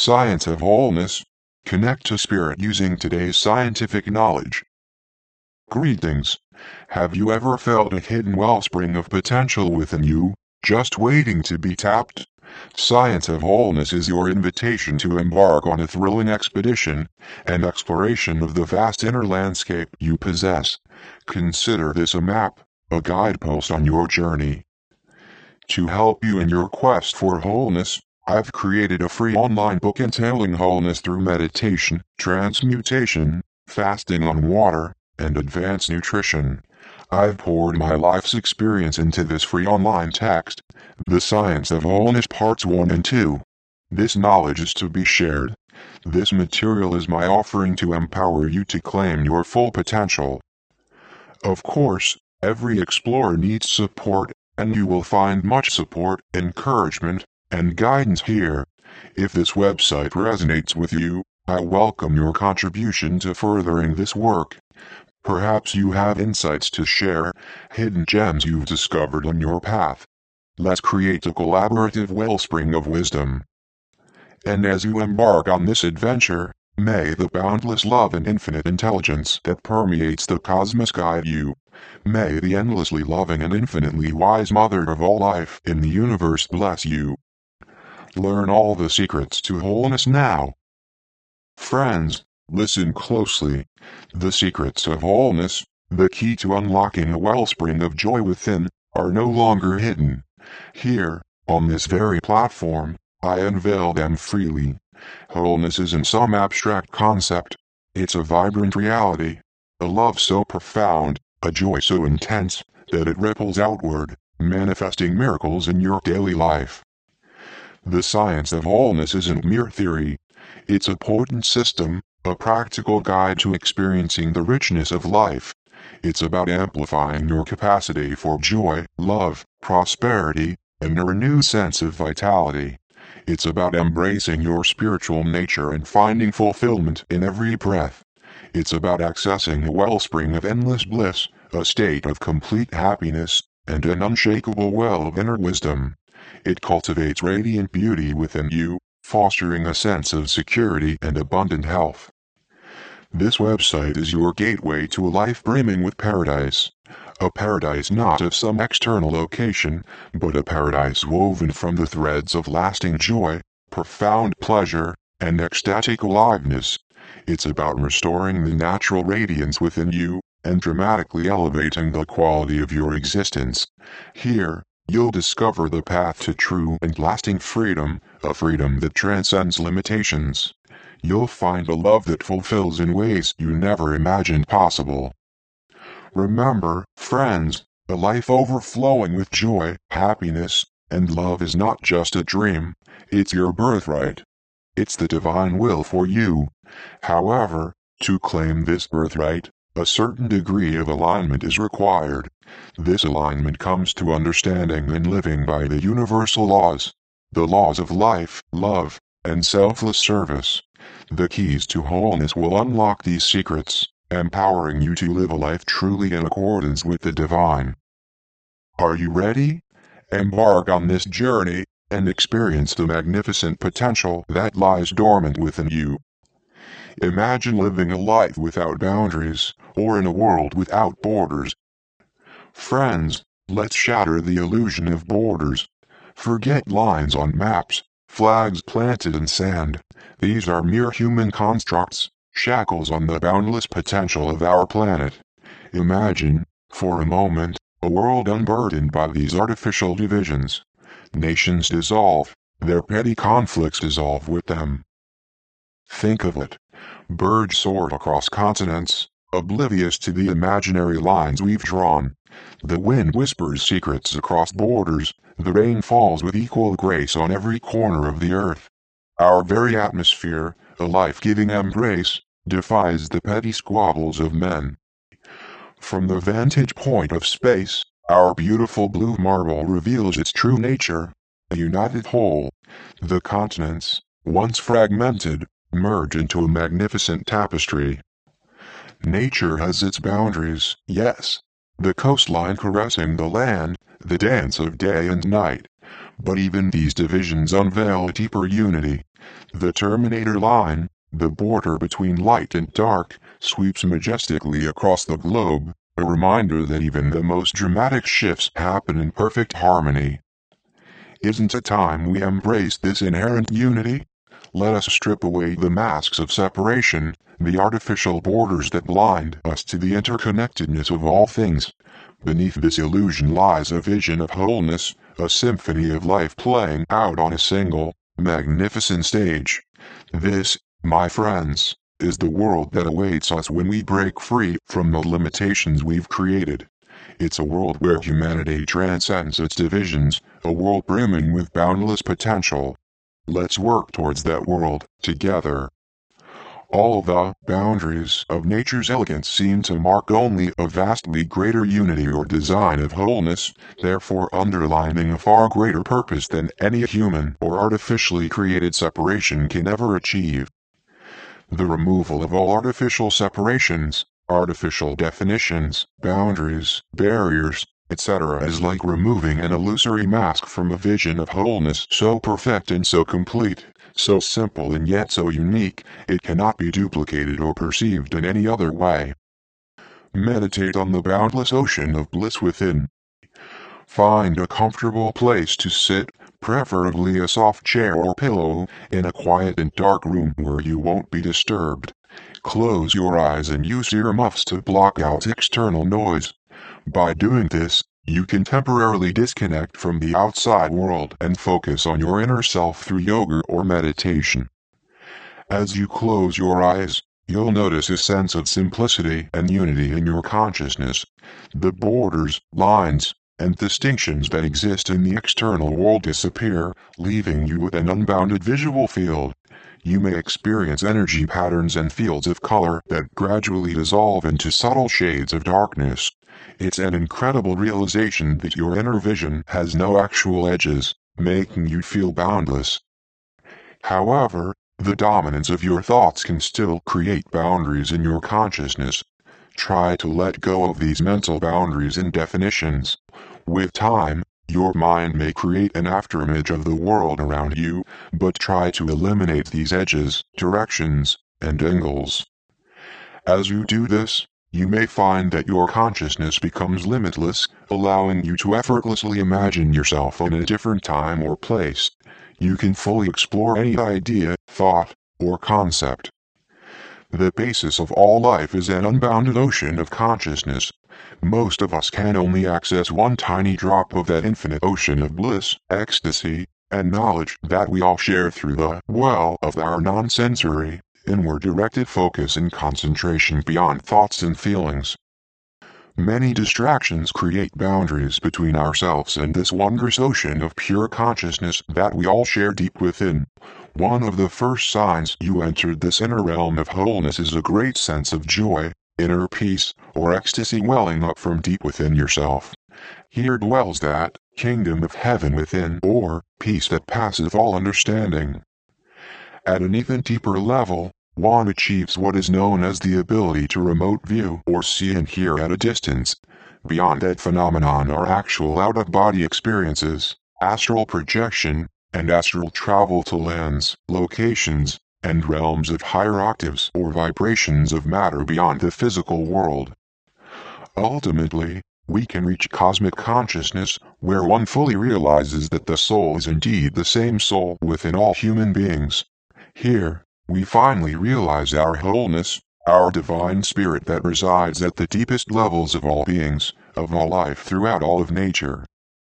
Science of Wholeness. Connect to spirit using today's scientific knowledge. Greetings. Have you ever felt a hidden wellspring of potential within you, just waiting to be tapped? Science of Wholeness is your invitation to embark on a thrilling expedition and exploration of the vast inner landscape you possess. Consider this a map, a guidepost on your journey. To help you in your quest for wholeness, I've created a free online book entailing wholeness through meditation, transmutation, fasting on water, and advanced nutrition. I've poured my life's experience into this free online text, The Science of Wholeness Parts 1 and 2. This knowledge is to be shared. This material is my offering to empower you to claim your full potential. Of course, every explorer needs support, and you will find much support, encouragement, and guidance here. If this website resonates with you, I welcome your contribution to furthering this work. Perhaps you have insights to share, hidden gems you've discovered on your path. Let's create a collaborative wellspring of wisdom. And as you embark on this adventure, may the boundless love and infinite intelligence that permeates the cosmos guide you. May the endlessly loving and infinitely wise Mother of all life in the universe bless you. Learn all the secrets to wholeness now. Friends, listen closely. The secrets of wholeness, the key to unlocking a wellspring of joy within, are no longer hidden. Here, on this very platform, I unveil them freely. Wholeness isn't some abstract concept. It's a vibrant reality. A love so profound, a joy so intense, that it ripples outward, manifesting miracles in your daily life. The science of wholeness isn't mere theory. It's a potent system, a practical guide to experiencing the richness of life. It's about amplifying your capacity for joy, love, prosperity, and a renewed sense of vitality. It's about embracing your spiritual nature and finding fulfillment in every breath. It's about accessing a wellspring of endless bliss, a state of complete happiness, and an unshakable well of inner wisdom. It cultivates radiant beauty within you, fostering a sense of security and abundant health. This website is your gateway to a life brimming with paradise. A paradise not of some external location, but a paradise woven from the threads of lasting joy, profound pleasure, and ecstatic aliveness. It's about restoring the natural radiance within you, and dramatically elevating the quality of your existence. Here, you'll discover the path to true and lasting freedom, a freedom that transcends limitations. You'll find a love that fulfills in ways you never imagined possible. Remember, friends, a life overflowing with joy, happiness, and love is not just a dream, it's your birthright. It's the divine will for you. However, to claim this birthright, a certain degree of alignment is required. This alignment comes to understanding and living by the universal laws, the laws of life, love, and selfless service. The keys to wholeness will unlock these secrets, empowering you to live a life truly in accordance with the divine. Are you ready? Embark on this journey, and experience the magnificent potential that lies dormant within you. Imagine living a life without boundaries, or in a world without borders. Friends, let's shatter the illusion of borders. Forget lines on maps, flags planted in sand. These are mere human constructs, shackles on the boundless potential of our planet. Imagine, for a moment, a world unburdened by these artificial divisions. Nations dissolve, their petty conflicts dissolve with them. Think of it. Birds soar across continents, oblivious to the imaginary lines we've drawn. The wind whispers secrets across borders, the rain falls with equal grace on every corner of the earth. Our very atmosphere, a life-giving embrace, defies the petty squabbles of men. From the vantage point of space, our beautiful blue marble reveals its true nature, a united whole. The continents, once fragmented, merge into a magnificent tapestry. Nature has its boundaries, yes. The coastline caressing the land, the dance of day and night. But even these divisions unveil a deeper unity. The Terminator line, the border between light and dark, sweeps majestically across the globe, a reminder that even the most dramatic shifts happen in perfect harmony. Isn't it time we embrace this inherent unity? Let us strip away the masks of separation, the artificial borders that blind us to the interconnectedness of all things. Beneath this illusion lies a vision of wholeness, a symphony of life playing out on a single, magnificent stage. This, my friends, is the world that awaits us when we break free from the limitations we've created. It's a world where humanity transcends its divisions, a world brimming with boundless potential. Let's work towards that world, together. All the boundaries of nature's elegance seem to mark only a vastly greater unity or design of wholeness, therefore underlining a far greater purpose than any human or artificially created separation can ever achieve. The removal of all artificial separations, artificial definitions, boundaries, barriers, etc. is like removing an illusory mask from a vision of wholeness so perfect and so complete, so simple and yet so unique, it cannot be duplicated or perceived in any other way. Meditate on the boundless ocean of bliss within. Find a comfortable place to sit, preferably a soft chair or pillow, in a quiet and dark room where you won't be disturbed. Close your eyes and use earmuffs to block out external noise. By doing this, you can temporarily disconnect from the outside world and focus on your inner self through yoga or meditation. As you close your eyes, you'll notice a sense of simplicity and unity in your consciousness. The borders, lines, and distinctions that exist in the external world disappear, leaving you with an unbounded visual field. You may experience energy patterns and fields of color that gradually dissolve into subtle shades of darkness. It's an incredible realization that your inner vision has no actual edges, making you feel boundless. However, the dominance of your thoughts can still create boundaries in your consciousness. Try to let go of these mental boundaries and definitions. With time, your mind may create an afterimage of the world around you, but try to eliminate these edges, directions, and angles. As you do this, you may find that your consciousness becomes limitless, allowing you to effortlessly imagine yourself in a different time or place. You can fully explore any idea, thought, or concept. The basis of all life is an unbounded ocean of consciousness. Most of us can only access one tiny drop of that infinite ocean of bliss, ecstasy, and knowledge that we all share through the well of our non-sensory, inward-directed focus and concentration beyond thoughts and feelings. Many distractions create boundaries between ourselves and this wondrous ocean of pure consciousness that we all share deep within. One of the first signs you entered this inner realm of wholeness is a great sense of joy, inner peace, or ecstasy welling up from deep within yourself. Here dwells that kingdom of heaven within, or peace that passeth all understanding. At an even deeper level, one achieves what is known as the ability to remote view or see and hear at a distance. Beyond that phenomenon are actual out-of-body experiences, astral projection, and astral travel to lands, locations, and realms of higher octaves or vibrations of matter beyond the physical world. Ultimately, we can reach cosmic consciousness, where one fully realizes that the soul is indeed the same soul within all human beings. Here, we finally realize our wholeness, our divine spirit that resides at the deepest levels of all beings, of all life throughout all of nature.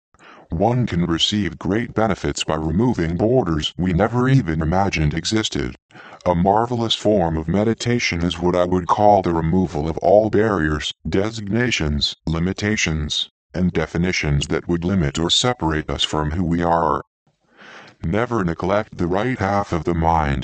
One can receive great benefits by removing borders we never even imagined existed. A marvelous form of meditation is what I would call the removal of all barriers, designations, limitations, and definitions that would limit or separate us from who we are. Never neglect the right half of the mind.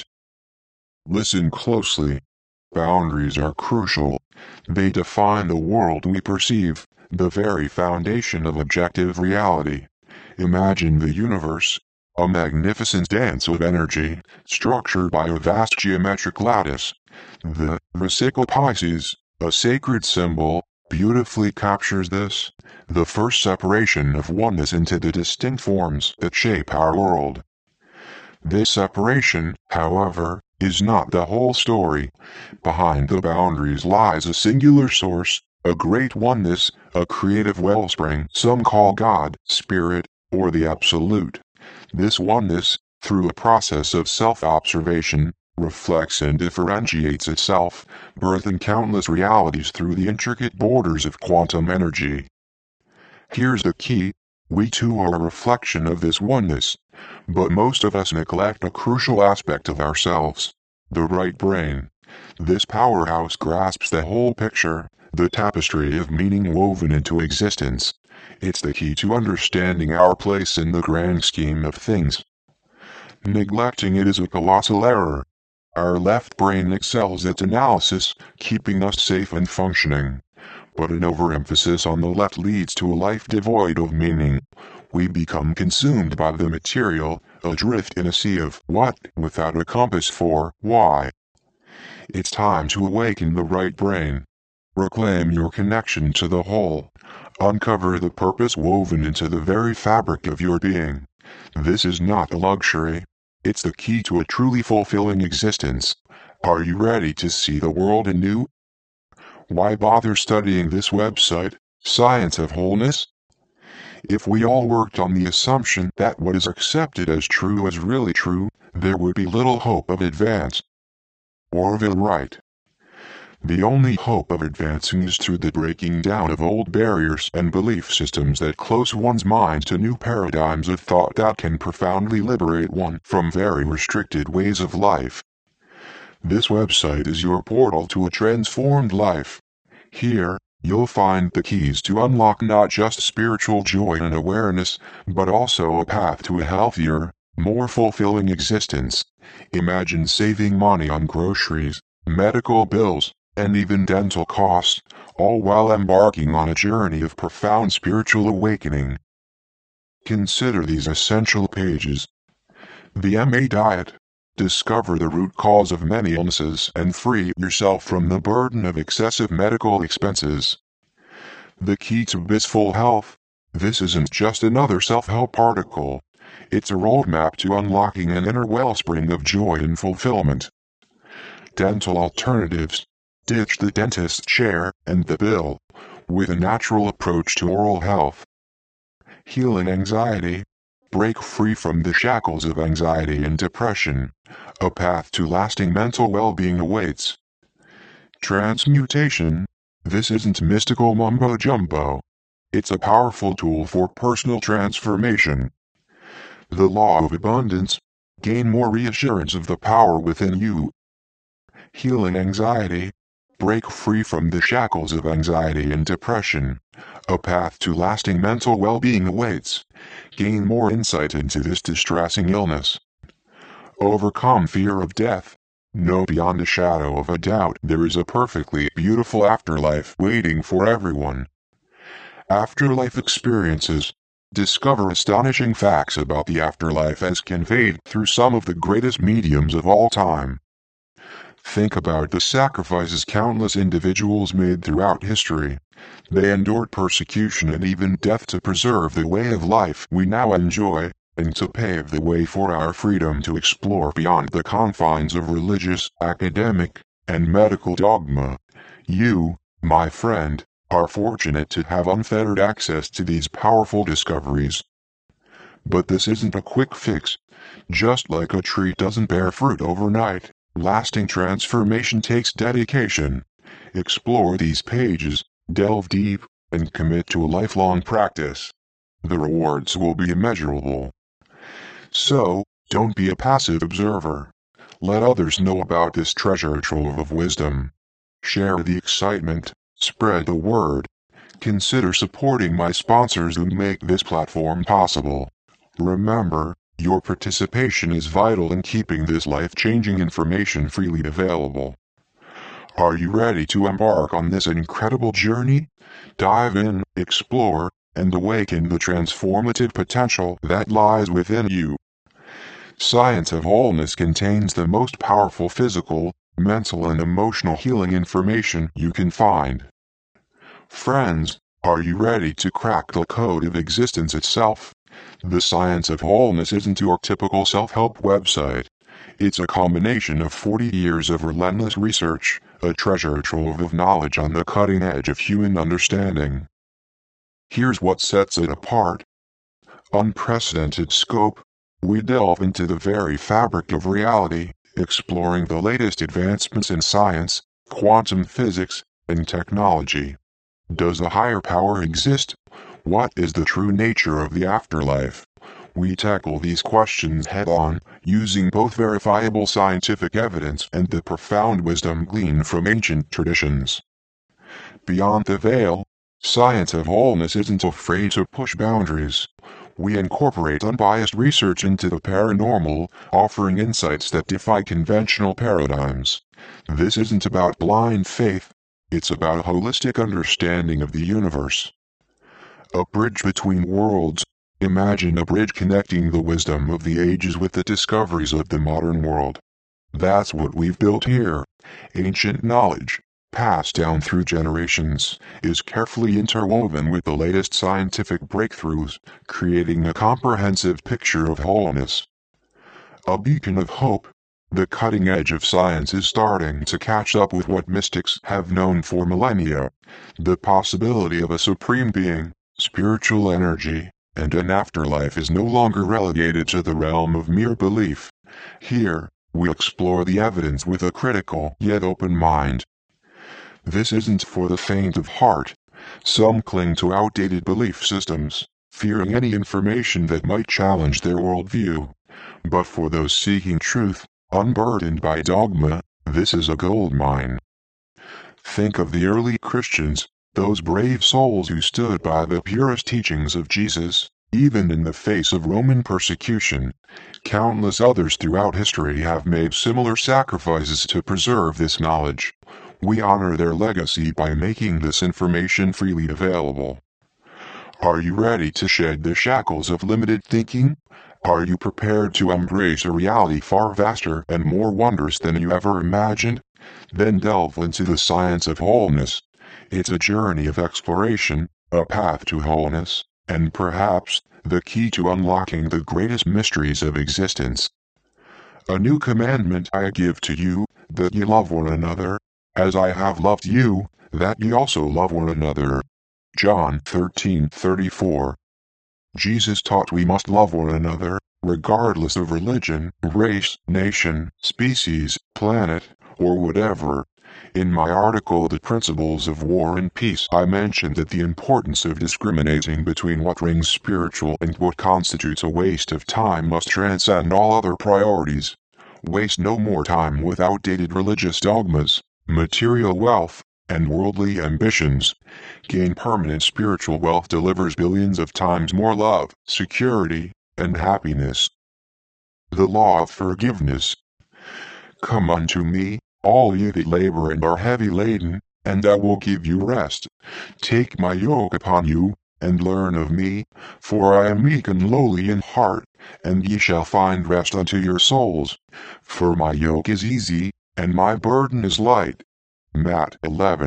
Listen closely. Boundaries are crucial. They define the world we perceive, the very foundation of objective reality. Imagine the universe, a magnificent dance of energy, structured by a vast geometric lattice. The Vesicle Pisces, a sacred symbol, beautifully captures this, the first separation of oneness into the distinct forms that shape our world. This separation, however, is not the whole story. Behind the boundaries lies a singular source, a great oneness, a creative wellspring some call God, Spirit, or the Absolute. This oneness, through a process of self-observation, reflects and differentiates itself, birthing countless realities through the intricate borders of quantum energy. Here's the key: we too are a reflection of this oneness, but most of us neglect a crucial aspect of ourselves: the right brain. This powerhouse grasps the whole picture, the tapestry of meaning woven into existence. It's the key to understanding our place in the grand scheme of things. Neglecting it is a colossal error. Our left brain excels at analysis, keeping us safe and functioning. But an overemphasis on the left leads to a life devoid of meaning. We become consumed by the material, adrift in a sea of what without a compass for why. It's time to awaken the right brain. Reclaim your connection to the whole. Uncover the purpose woven into the very fabric of your being. This is not a luxury. It's the key to a truly fulfilling existence. Are you ready to see the world anew? Why bother studying this website, Science of Wholeness? If we all worked on the assumption that what is accepted as true is really true, there would be little hope of advance. Orville Wright. The only hope of advancing is through the breaking down of old barriers and belief systems that close one's mind to new paradigms of thought that can profoundly liberate one from very restricted ways of life. This website is your portal to a transformed life. Here, you'll find the keys to unlock not just spiritual joy and awareness, but also a path to a healthier, more fulfilling existence. Imagine saving money on groceries, medical bills, and even dental costs, all while embarking on a journey of profound spiritual awakening. Consider these essential pages. The MA Diet. Discover the root cause of many illnesses and free yourself from the burden of excessive medical expenses. The Key to Blissful Health. This isn't just another self-help article. It's a roadmap to unlocking an inner wellspring of joy and fulfillment. Dental Alternatives. Ditch the dentist's chair and the bill, with a natural approach to oral health. Healing Anxiety. Break free from the shackles of anxiety and depression. A path to lasting mental well-being awaits. Transmutation. This isn't mystical mumbo-jumbo. It's a powerful tool for personal transformation. The Law of Abundance. Gain more reassurance of the power within you. Healing Anxiety. Break free from the shackles of anxiety and depression. A path to lasting mental well-being awaits. Gain more insight into this distressing illness. Overcome fear of death. Know beyond a shadow of a doubt there is a perfectly beautiful afterlife waiting for everyone. Afterlife Experiences. Discover astonishing facts about the afterlife as conveyed through some of the greatest mediums of all time. Think about the sacrifices countless individuals made throughout history. They endured persecution and even death to preserve the way of life we now enjoy, and to pave the way for our freedom to explore beyond the confines of religious, academic, and medical dogma. You, my friend, are fortunate to have unfettered access to these powerful discoveries. But this isn't a quick fix. Just like a tree doesn't bear fruit overnight, lasting transformation takes dedication. Explore these pages, delve deep, and commit to a lifelong practice. The rewards will be immeasurable. So, don't be a passive observer. Let others know about this treasure trove of wisdom. Share the excitement, spread the word. Consider supporting my sponsors who make this platform possible. Remember, your participation is vital in keeping this life-changing information freely available. Are you ready to embark on this incredible journey? Dive in, explore, and awaken the transformative potential that lies within you. Science of Wholeness contains the most powerful physical, mental and emotional healing information you can find. Friends, are you ready to crack the code of existence itself? The Science of Wholeness isn't your typical self-help website. It's a combination of 40 years of relentless research, a treasure trove of knowledge on the cutting edge of human understanding. Here's what sets it apart. Unprecedented scope. We delve into the very fabric of reality, exploring the latest advancements in science, quantum physics, and technology. Does a higher power exist? What is the true nature of the afterlife? We tackle these questions head-on, using both verifiable scientific evidence and the profound wisdom gleaned from ancient traditions. Beyond the veil, Science of Wholeness isn't afraid to push boundaries. We incorporate unbiased research into the paranormal, offering insights that defy conventional paradigms. This isn't about blind faith, it's about a holistic understanding of the universe. A bridge between worlds. Imagine a bridge connecting the wisdom of the ages with the discoveries of the modern world. That's what we've built here. Ancient knowledge, passed down through generations, is carefully interwoven with the latest scientific breakthroughs, creating a comprehensive picture of wholeness. A beacon of hope. The cutting edge of science is starting to catch up with what mystics have known for millennia. The possibility of a supreme being, spiritual energy, and an afterlife is no longer relegated to the realm of mere belief. Here, we explore the evidence with a critical yet open mind. This isn't for the faint of heart. Some cling to outdated belief systems, fearing any information that might challenge their worldview. But for those seeking truth, unburdened by dogma, this is a goldmine. Think of the early Christians, those brave souls who stood by the purest teachings of Jesus, even in the face of Roman persecution. Countless others throughout history have made similar sacrifices to preserve this knowledge. We honor their legacy by making this information freely available. Are you ready to shed the shackles of limited thinking? Are you prepared to embrace a reality far vaster and more wondrous than you ever imagined? Then delve into the Science of Wholeness. It's a journey of exploration, a path to wholeness, and perhaps, the key to unlocking the greatest mysteries of existence. A new commandment I give to you, that ye love one another, as I have loved you, that ye also love one another. John 13:34. Jesus taught we must love one another, regardless of religion, race, nation, species, planet, or whatever. In my article The Principles of War and Peace, I mentioned that the importance of discriminating between what rings spiritual and what constitutes a waste of time must transcend all other priorities. Waste no more time with outdated religious dogmas, material wealth, and worldly ambitions. Gain permanent spiritual wealth delivers billions of times more love, security, and happiness. The law of forgiveness. Come unto me, all ye that labor and are heavy laden, and I will give you rest. Take my yoke upon you, and learn of me, for I am meek and lowly in heart, and ye shall find rest unto your souls. For my yoke is easy, and my burden is light. Matt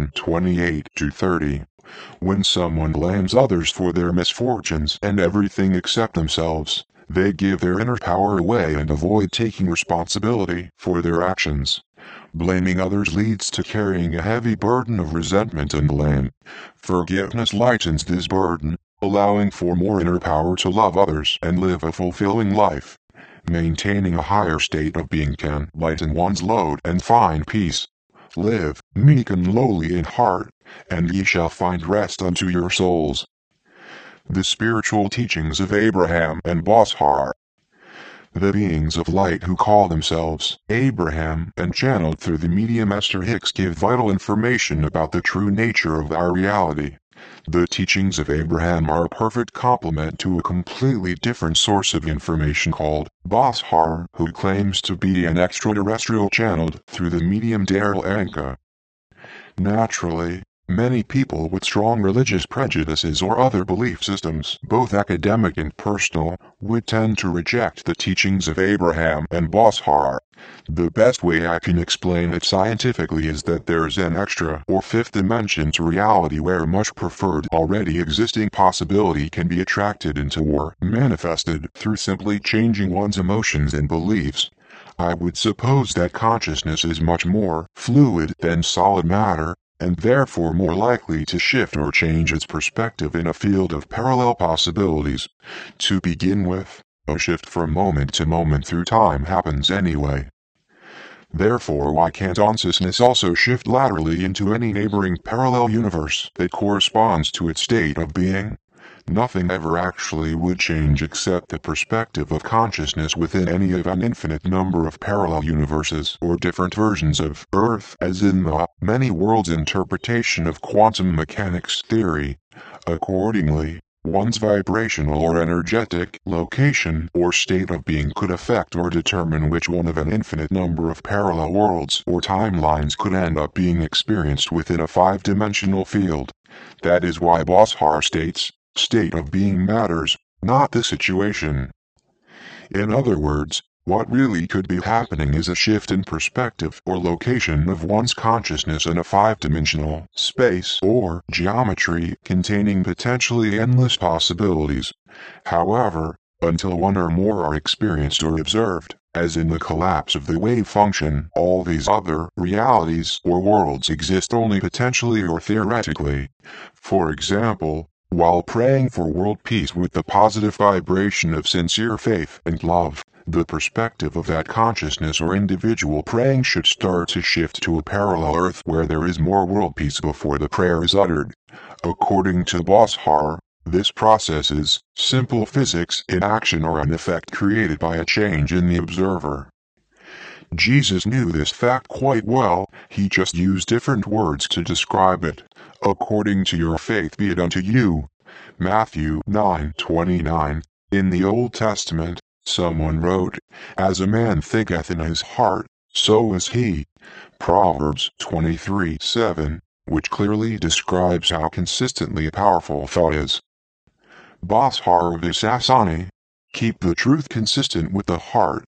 11:28-30. When someone blames others for their misfortunes and everything except themselves, they give their inner power away and avoid taking responsibility for their actions. Blaming others leads to carrying a heavy burden of resentment and blame. Forgiveness lightens this burden, allowing for more inner power to love others and live a fulfilling life. Maintaining a higher state of being can lighten one's load and find peace. Live, meek and lowly in heart, and ye shall find rest unto your souls. The Spiritual Teachings of Abraham and Bozhar. The beings of light who call themselves Abraham and channeled through the medium Esther Hicks give vital information about the true nature of our reality. The teachings of Abraham are a perfect complement to a completely different source of information called Bozhar, who claims to be an extraterrestrial channeled through the medium Darryl Anka. Naturally, Many people with strong religious prejudices or other belief systems, both academic and personal, would tend to reject the teachings of Abraham and Bashar. The best way I can explain it scientifically is that there's an extra or fifth dimension to reality where much preferred already existing possibility can be attracted into or manifested through simply changing one's emotions and beliefs. I would suppose that consciousness is much more fluid than solid matter, and therefore more likely to shift or change its perspective in a field of parallel possibilities. To begin with, a shift from moment to moment through time happens anyway. Therefore, why can't consciousness also shift laterally into any neighboring parallel universe that corresponds to its state of being? Nothing ever actually would change except the perspective of consciousness within any of an infinite number of parallel universes or different versions of Earth, as in the many worlds interpretation of quantum mechanics theory. Accordingly, one's vibrational or energetic location or state of being could affect or determine which one of an infinite number of parallel worlds or timelines could end up being experienced within a five-dimensional field. That is why Bashar states, state of being matters, not the situation. In other words, what really could be happening is a shift in perspective or location of one's consciousness in a five-dimensional space or geometry containing potentially endless possibilities. However, until one or more are experienced or observed, as in the collapse of the wave function, all these other realities or worlds exist only potentially or theoretically. For example, while praying for world peace with the positive vibration of sincere faith and love, the perspective of that consciousness or individual praying should start to shift to a parallel Earth where there is more world peace before the prayer is uttered. According to Bashar, this process is simple physics in action or an effect created by a change in the observer. Jesus knew this fact quite well, he just used different words to describe it. According to your faith be it unto you. Matthew 9:29. In the Old Testament, someone wrote, as a man thinketh in his heart, so is he. Proverbs 23:7, which clearly describes how consistently powerful thought is. Bashar Visasani. Keep the truth consistent with the heart.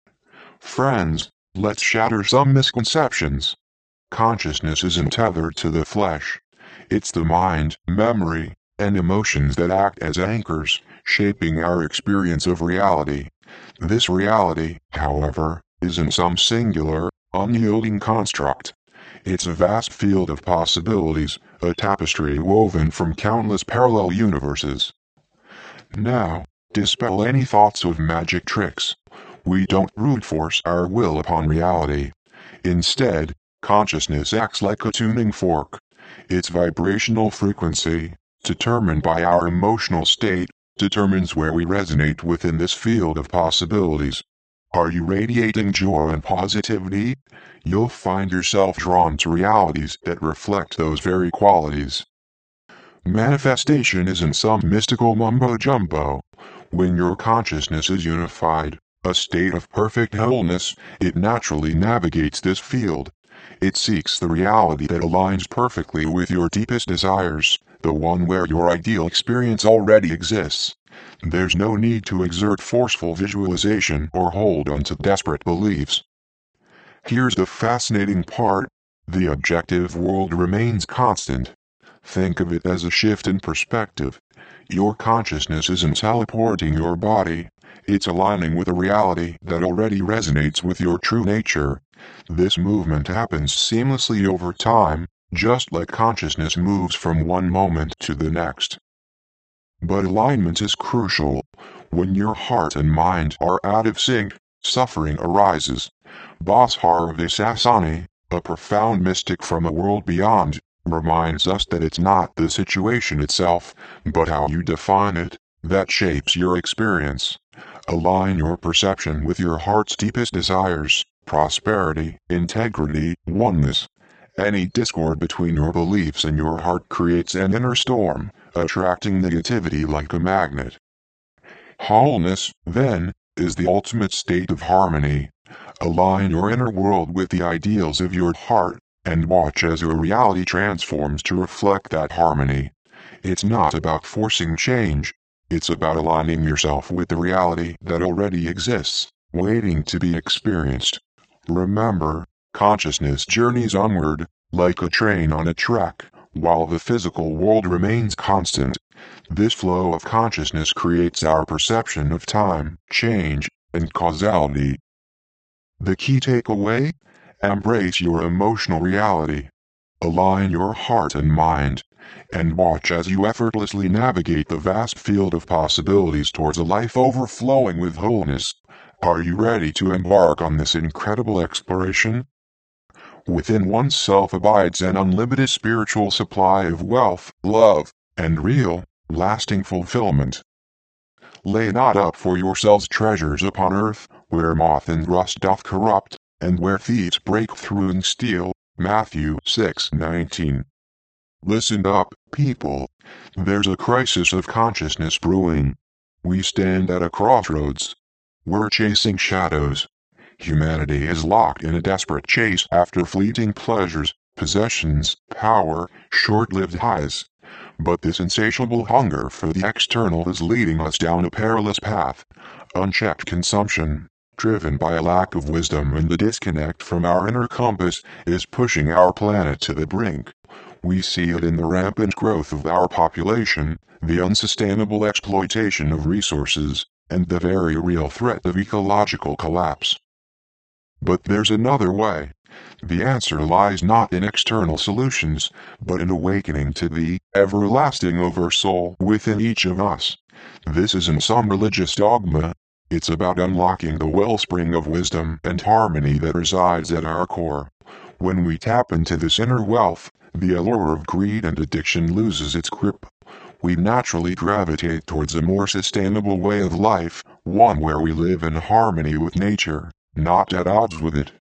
Friends, let's shatter some misconceptions. Consciousness isn't tethered to the flesh. It's the mind, memory, and emotions that act as anchors, shaping our experience of reality. This reality, however, isn't some singular, unyielding construct. It's a vast field of possibilities, a tapestry woven from countless parallel universes. Now, dispel any thoughts of magic tricks. We don't brute force our will upon reality. Instead, consciousness acts like a tuning fork. Its vibrational frequency, determined by our emotional state, determines where we resonate within this field of possibilities. Are you radiating joy and positivity? You'll find yourself drawn to realities that reflect those very qualities. Manifestation isn't some mystical mumbo-jumbo. When your consciousness is unified, a state of perfect wholeness, it naturally navigates this field. It seeks the reality that aligns perfectly with your deepest desires, the one where your ideal experience already exists. There's no need to exert forceful visualization or hold on to desperate beliefs. Here's the fascinating part. The objective world remains constant. Think of it as a shift in perspective. Your consciousness isn't teleporting your body. It's aligning with a reality that already resonates with your true nature. This movement happens seamlessly over time, just like consciousness moves from one moment to the next. But alignment is crucial. When your heart and mind are out of sync, suffering arises. Bashar Visasani, a profound mystic from a world beyond, reminds us that it's not the situation itself, but how you define it, that shapes your experience. Align your perception with your heart's deepest desires, prosperity, integrity, oneness. Any discord between your beliefs and your heart creates an inner storm, attracting negativity like a magnet. Wholeness, then, is the ultimate state of harmony. Align your inner world with the ideals of your heart, and watch as your reality transforms to reflect that harmony. It's not about forcing change, it's about aligning yourself with the reality that already exists, waiting to be experienced. Remember, consciousness journeys onward, like a train on a track, while the physical world remains constant. This flow of consciousness creates our perception of time, change, and causality. The key takeaway? Embrace your emotional reality. Align your heart and mind, and watch as you effortlessly navigate the vast field of possibilities towards a life overflowing with wholeness. Are you ready to embark on this incredible exploration? Within oneself abides an unlimited spiritual supply of wealth, love, and real, lasting fulfillment. Lay not up for yourselves treasures upon earth, where moth and rust doth corrupt, and where thieves break through and steal. Matthew 6:19. Listen up, people. There's a crisis of consciousness brewing. We stand at a crossroads. We're chasing shadows. Humanity is locked in a desperate chase after fleeting pleasures, possessions, power, short-lived highs. But this insatiable hunger for the external is leading us down a perilous path. Unchecked consumption, driven by a lack of wisdom and the disconnect from our inner compass, is pushing our planet to the brink. We see it in the rampant growth of our population, the unsustainable exploitation of resources, and the very real threat of ecological collapse. But there's another way. The answer lies not in external solutions, but in awakening to the everlasting oversoul within each of us. This isn't some religious dogma. It's about unlocking the wellspring of wisdom and harmony that resides at our core. When we tap into this inner wealth, the allure of greed and addiction loses its grip. We naturally gravitate towards a more sustainable way of life, one where we live in harmony with nature, not at odds with it.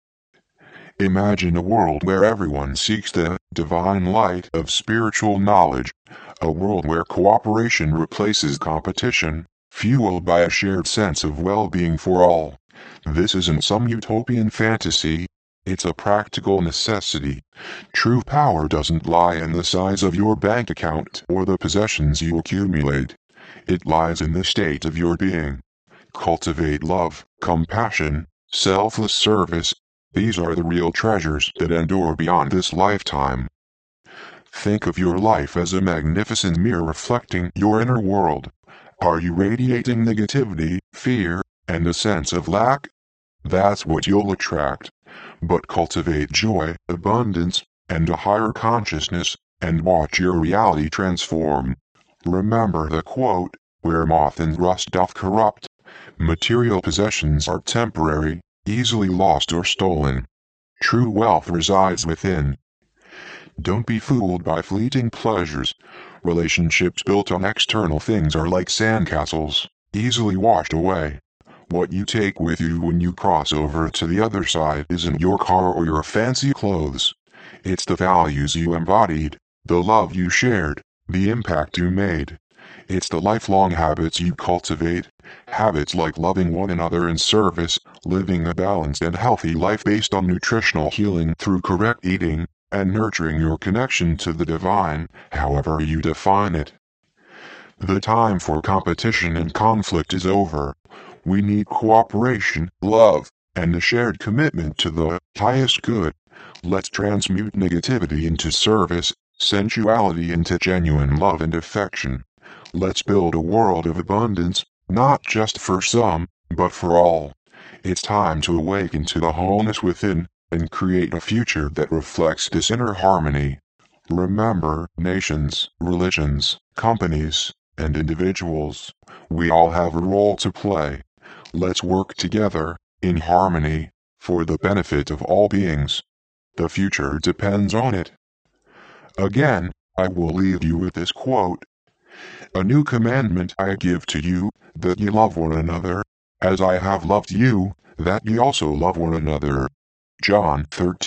Imagine a world where everyone seeks the divine light of spiritual knowledge, a world where cooperation replaces competition, fueled by a shared sense of well-being for all. This isn't some utopian fantasy, it's a practical necessity. True power doesn't lie in the size of your bank account or the possessions you accumulate. It lies in the state of your being. Cultivate love, compassion, selfless service. These are the real treasures that endure beyond this lifetime. Think of your life as a magnificent mirror reflecting your inner world. Are you radiating negativity, fear, and a sense of lack? That's what you'll attract. But cultivate joy, abundance, and a higher consciousness, and watch your reality transform. Remember the quote, "Where moth and rust doth corrupt, material possessions are temporary, easily lost or stolen. True wealth resides within." Don't be fooled by fleeting pleasures. Relationships built on external things are like sandcastles, easily washed away. What you take with you when you cross over to the other side isn't your car or your fancy clothes. It's the values you embodied, the love you shared, the impact you made. It's the lifelong habits you cultivate, habits like loving one another in service, living a balanced and healthy life based on nutritional healing through correct eating, and nurturing your connection to the divine, however you define it. The time for competition and conflict is over. We need cooperation, love, and a shared commitment to the highest good. Let's transmute negativity into service, sensuality into genuine love and affection. Let's build a world of abundance, not just for some, but for all. It's time to awaken to the wholeness within, and create a future that reflects this inner harmony. Remember, nations, religions, companies, and individuals, we all have a role to play. Let's work together, in harmony, for the benefit of all beings. The future depends on it. Again, I will leave you with this quote. "A new commandment I give to you, that ye love one another, as I have loved you, that ye also love one another." John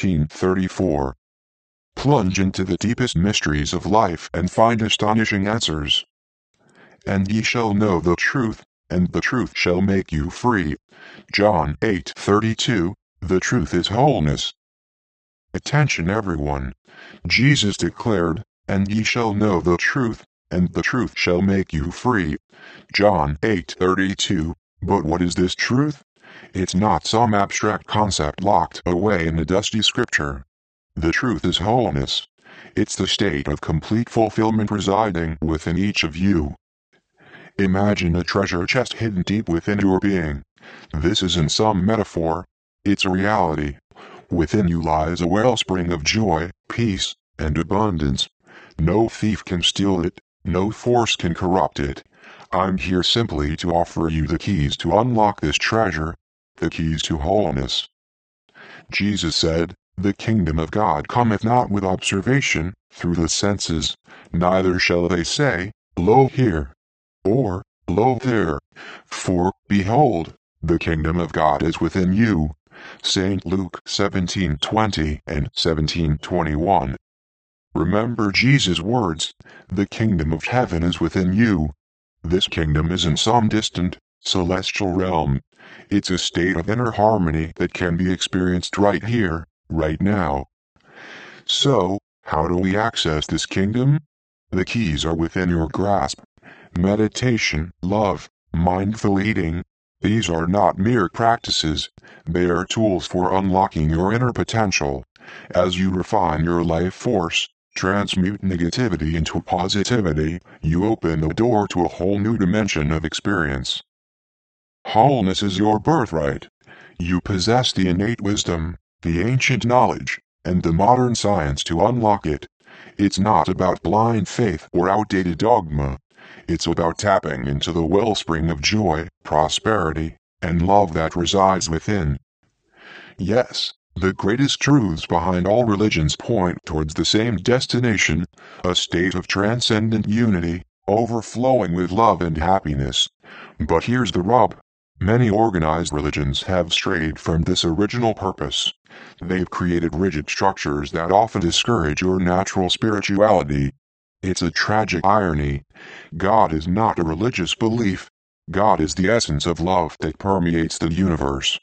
13:34. Plunge into the deepest mysteries of life and find astonishing answers. "And ye shall know the truth, and the truth shall make you free." John 8:32. The truth is wholeness. Attention everyone. Jesus declared, "And ye shall know the truth, and the truth shall make you free." John 8:32. But what is this truth? It's not some abstract concept locked away in a dusty scripture. The truth is wholeness. It's the state of complete fulfillment residing within each of you. Imagine a treasure chest hidden deep within your being. This isn't some metaphor. It's a reality. Within you lies a wellspring of joy, peace, and abundance. No thief can steal it. No force can corrupt it. I'm here simply to offer you the keys to unlock this treasure, the keys to wholeness. Jesus said, "The kingdom of God cometh not with observation, through the senses, neither shall they say, Lo here, or, Lo there. For, behold, the kingdom of God is within you." St. Luke 17:20 and 17:21. Remember Jesus' words, "The kingdom of heaven is within you." This kingdom isn't some distant, celestial realm. It's a state of inner harmony that can be experienced right here, right now. So, how do we access this kingdom? The keys are within your grasp. Meditation, love, mindful eating. These are not mere practices. They are tools for unlocking your inner potential. As you refine your life force, transmute negativity into positivity, you open the door to a whole new dimension of experience. Wholeness is your birthright. You possess the innate wisdom, the ancient knowledge, and the modern science to unlock it. It's not about blind faith or outdated dogma. It's about tapping into the wellspring of joy, prosperity, and love that resides within. Yes, the greatest truths behind all religions point towards the same destination, a state of transcendent unity, overflowing with love and happiness. But here's the rub. Many organized religions have strayed from this original purpose. They've created rigid structures that often discourage your natural spirituality. It's a tragic irony. God is not a religious belief. God is the essence of love that permeates the universe.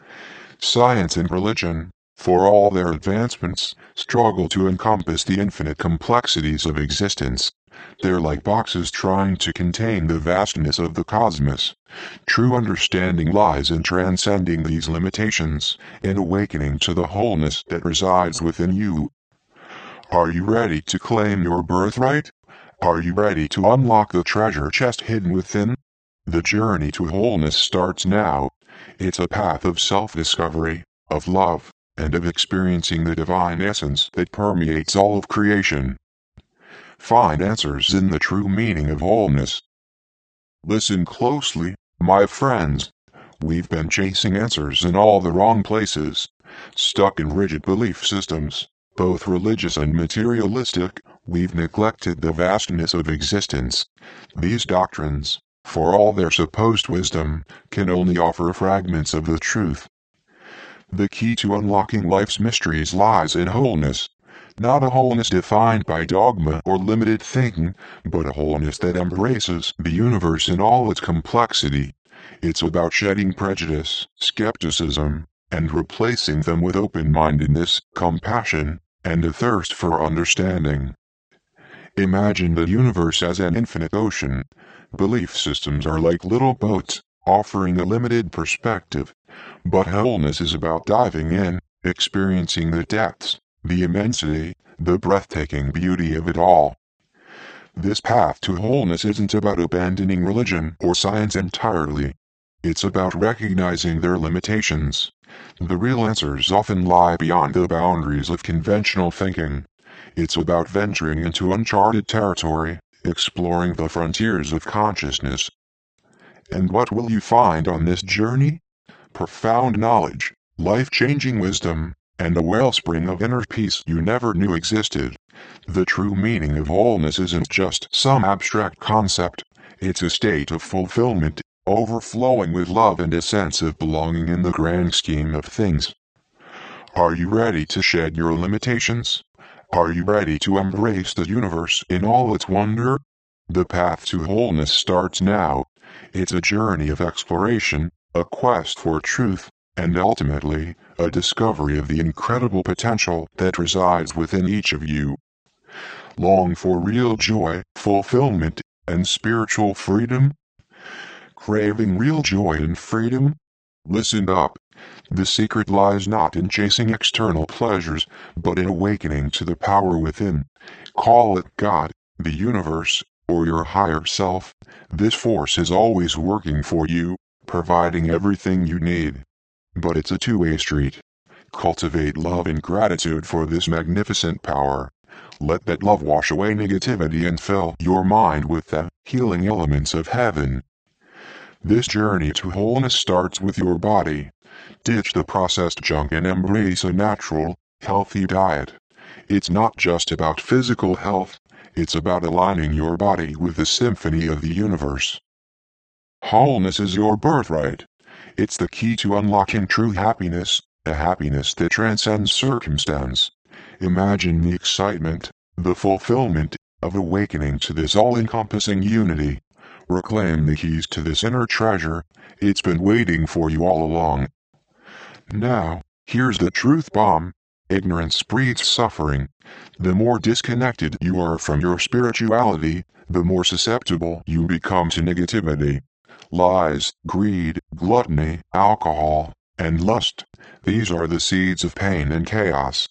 Science and religion, for all their advancements, struggle to encompass the infinite complexities of existence. They're like boxes trying to contain the vastness of the cosmos. True understanding lies in transcending these limitations and awakening to the wholeness that resides within you. Are you ready to claim your birthright? Are you ready to unlock the treasure chest hidden within? The journey to wholeness starts now. It's a path of self-discovery, of love, and of experiencing the divine essence that permeates all of creation. Find answers in the true meaning of wholeness. Listen closely, my friends. We've been chasing answers in all the wrong places, stuck in rigid belief systems, both religious and materialistic. We've neglected the vastness of existence. These doctrines, for all their supposed wisdom, can only offer fragments of the truth. The key to unlocking life's mysteries lies in wholeness. Not a wholeness defined by dogma or limited thinking, but a wholeness that embraces the universe in all its complexity. It's about shedding prejudice, skepticism, and replacing them with open-mindedness, compassion, and a thirst for understanding. Imagine the universe as an infinite ocean. Belief systems are like little boats, offering a limited perspective. But wholeness is about diving in, experiencing the depths, the immensity, the breathtaking beauty of it all. This path to wholeness isn't about abandoning religion or science entirely. It's about recognizing their limitations. The real answers often lie beyond the boundaries of conventional thinking. It's about venturing into uncharted territory, exploring the frontiers of consciousness. And what will you find on this journey? Profound knowledge, life-changing wisdom, and a wellspring of inner peace you never knew existed. The true meaning of wholeness isn't just some abstract concept. It's a state of fulfillment, overflowing with love and a sense of belonging in the grand scheme of things. Are you ready to shed your limitations? Are you ready to embrace the universe in all its wonder? The path to wholeness starts now. It's a journey of exploration, a quest for truth, and ultimately, a discovery of the incredible potential that resides within each of you. Long for real joy, fulfillment, and spiritual freedom? Craving real joy and freedom? Listen up. The secret lies not in chasing external pleasures, but in awakening to the power within. Call it God, the universe, or your higher self. This force is always working for you, providing everything you need. But it's a two-way street. Cultivate love and gratitude for this magnificent power. Let that love wash away negativity and fill your mind with the healing elements of heaven. This journey to wholeness starts with your body. Ditch the processed junk and embrace a natural, healthy diet. It's not just about physical health, it's about aligning your body with the symphony of the universe. Wholeness is your birthright. It's the key to unlocking true happiness, a happiness that transcends circumstance. Imagine the excitement, the fulfillment, of awakening to this all-encompassing unity. Reclaim the keys to this inner treasure. It's been waiting for you all along. Now, here's the truth bomb. Ignorance breeds suffering. The more disconnected you are from your spirituality, the more susceptible you become to negativity. Lies, greed, gluttony, alcohol, and lust. These are the seeds of pain and chaos.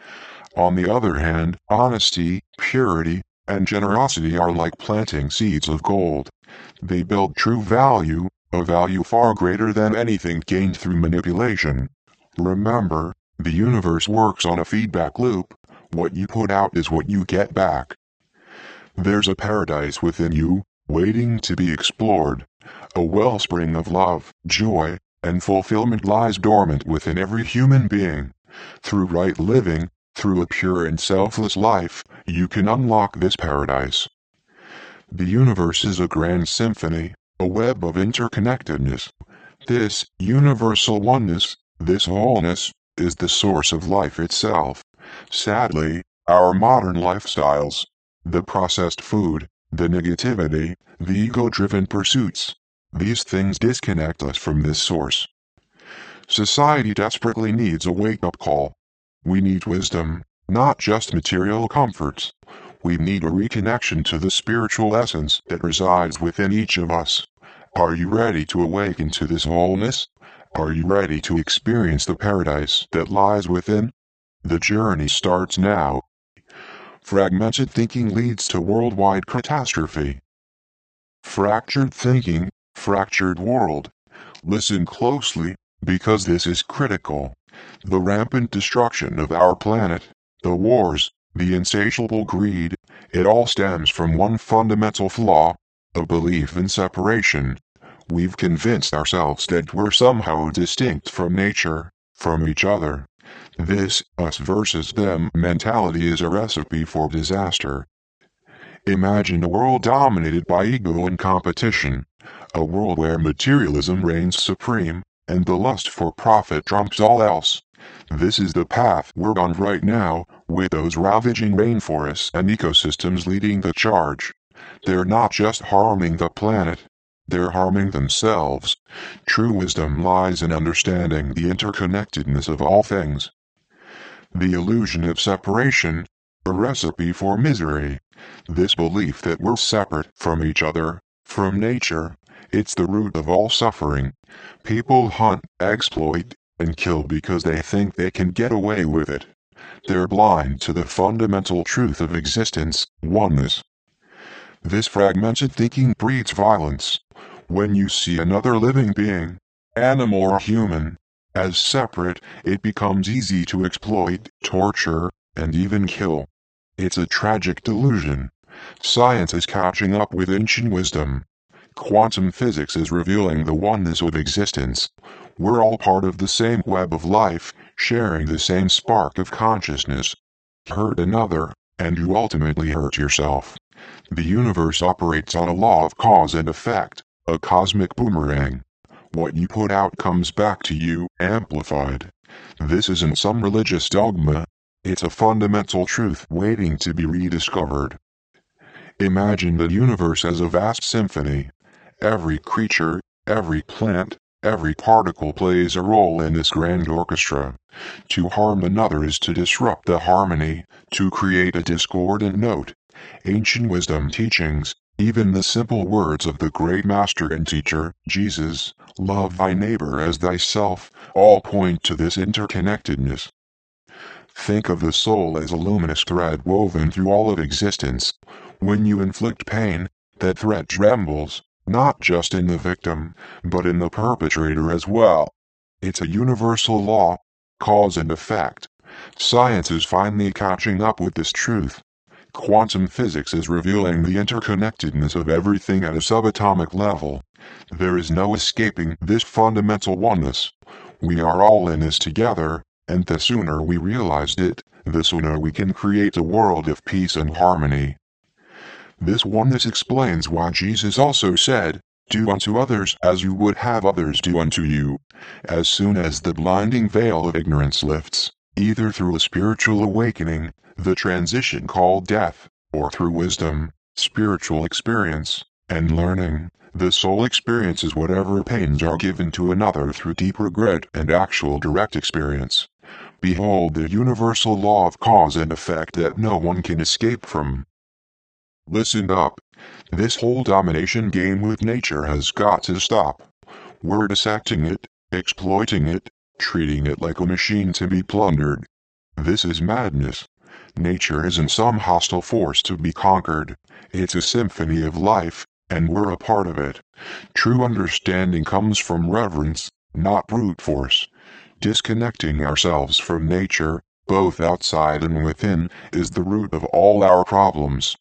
On the other hand, honesty, purity, and generosity are like planting seeds of gold. They build true value, a value far greater than anything gained through manipulation. Remember, the universe works on a feedback loop. What you put out is what you get back. There's a paradise within you, waiting to be explored. A wellspring of love, joy, and fulfillment lies dormant within every human being. Through right living, through a pure and selfless life, you can unlock this paradise. The universe is a grand symphony, a web of interconnectedness. This universal oneness, this wholeness, is the source of life itself. Sadly, our modern lifestyles, the processed food, the negativity, the ego-driven pursuits, these things disconnect us from this source. Society desperately needs a wake-up call. We need wisdom, not just material comforts. We need a reconnection to the spiritual essence that resides within each of us. Are you ready to awaken to this wholeness? Are you ready to experience the paradise that lies within? The journey starts now. Fragmented thinking leads to worldwide catastrophe. Fractured thinking, fractured world. Listen closely, because this is critical. The rampant destruction of our planet, the wars, the insatiable greed, it all stems from one fundamental flaw, a belief in separation. We've convinced ourselves that we're somehow distinct from nature, from each other. This us versus them mentality is a recipe for disaster. Imagine a world dominated by ego and competition, a world where materialism reigns supreme, and the lust for profit trumps all else. This is the path we're on right now, with those ravaging rainforests and ecosystems leading the charge. They're not just harming the planet, they're harming themselves. True wisdom lies in understanding the interconnectedness of all things. The illusion of separation, a recipe for misery. This belief that we're separate from each other, from nature, it's the root of all suffering. People hunt, exploit, and kill because they think they can get away with it. They're blind to the fundamental truth of existence, oneness. This fragmented thinking breeds violence. When you see another living being, animal or human, as separate, it becomes easy to exploit, torture, and even kill. It's a tragic delusion. Science is catching up with ancient wisdom. Quantum physics is revealing the oneness of existence. We're all part of the same web of life, sharing the same spark of consciousness. Hurt another, and you ultimately hurt yourself. The universe operates on a law of cause and effect, a cosmic boomerang. What you put out comes back to you, amplified. This isn't some religious dogma. It's a fundamental truth waiting to be rediscovered. Imagine the universe as a vast symphony. Every creature, every plant, Every particle plays a role in this grand orchestra. To harm another is to disrupt the harmony, to create a discordant note. Ancient wisdom teachings, even the simple words of the great master and teacher, Jesus, love thy neighbor as thyself, all point to this interconnectedness. Think of the soul as a luminous thread woven through all of existence. When you inflict pain, that thread trembles, not just in the victim, but in the perpetrator as well. It's a universal law, cause and effect. Science is finally catching up with this truth. Quantum physics is revealing the interconnectedness of everything at a subatomic level. There is no escaping this fundamental oneness. We are all in this together, and the sooner we realize it, the sooner we can create a world of peace and harmony. This oneness explains why Jesus also said, "Do unto others as you would have others do unto you." As soon as the blinding veil of ignorance lifts, either through a spiritual awakening, the transition called death, or through wisdom, spiritual experience, and learning, the soul experiences whatever pains are given to another through deep regret and actual direct experience. Behold the universal law of cause and effect that no one can escape from. Listen up. This whole domination game with nature has got to stop. We're dissecting it, exploiting it, treating it like a machine to be plundered. This is madness. Nature isn't some hostile force to be conquered. It's a symphony of life, and we're a part of it. True understanding comes from reverence, not brute force. Disconnecting ourselves from nature, both outside and within, is the root of all our problems.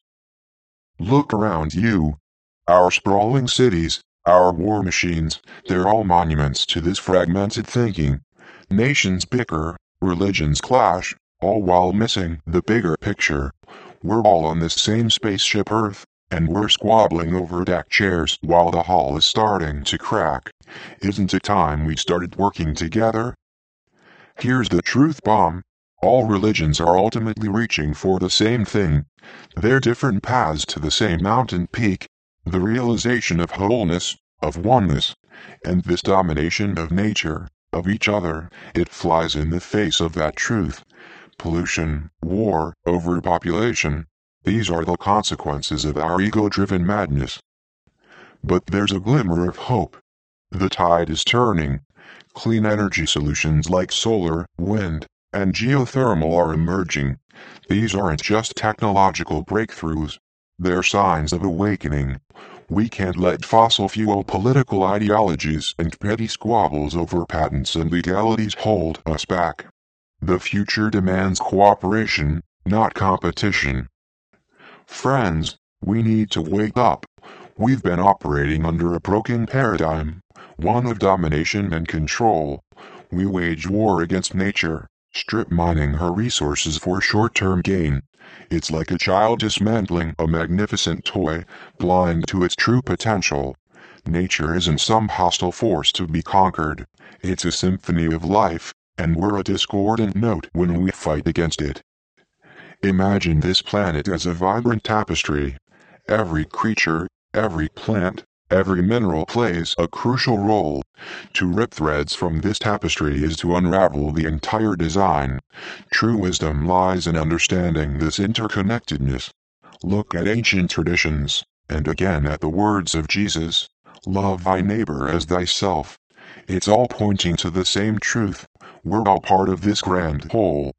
Look around you. Our sprawling cities, our war machines, they're all monuments to this fragmented thinking. Nations bicker, religions clash, all while missing the bigger picture. We're all on this same spaceship Earth, and we're squabbling over deck chairs while the hull is starting to crack. Isn't it time we started working together? Here's the truth bomb. All religions are ultimately reaching for the same thing. They're different paths to the same mountain peak, the realization of wholeness, of oneness, and this domination of nature, of each other, it flies in the face of that truth. Pollution, war, overpopulation, these are the consequences of our ego-driven madness. But there's a glimmer of hope. The tide is turning. Clean energy solutions like solar, wind, and geothermal are emerging. These aren't just technological breakthroughs. They're signs of awakening. We can't let fossil fuel political ideologies and petty squabbles over patents and legalities hold us back. The future demands cooperation, not competition. Friends, we need to wake up. We've been operating under a broken paradigm, one of domination and control. We wage war against nature, strip mining her resources for short-term gain. It's like a child dismantling a magnificent toy, blind to its true potential. Nature isn't some hostile force to be conquered. It's a symphony of life, and we're a discordant note when we fight against it. Imagine this planet as a vibrant tapestry. Every creature, every plant, every mineral plays a crucial role. To rip threads from this tapestry is to unravel the entire design. True wisdom lies in understanding this interconnectedness. Look at ancient traditions, and again at the words of Jesus, "Love thy neighbor as thyself." It's all pointing to the same truth. We're all part of this grand whole.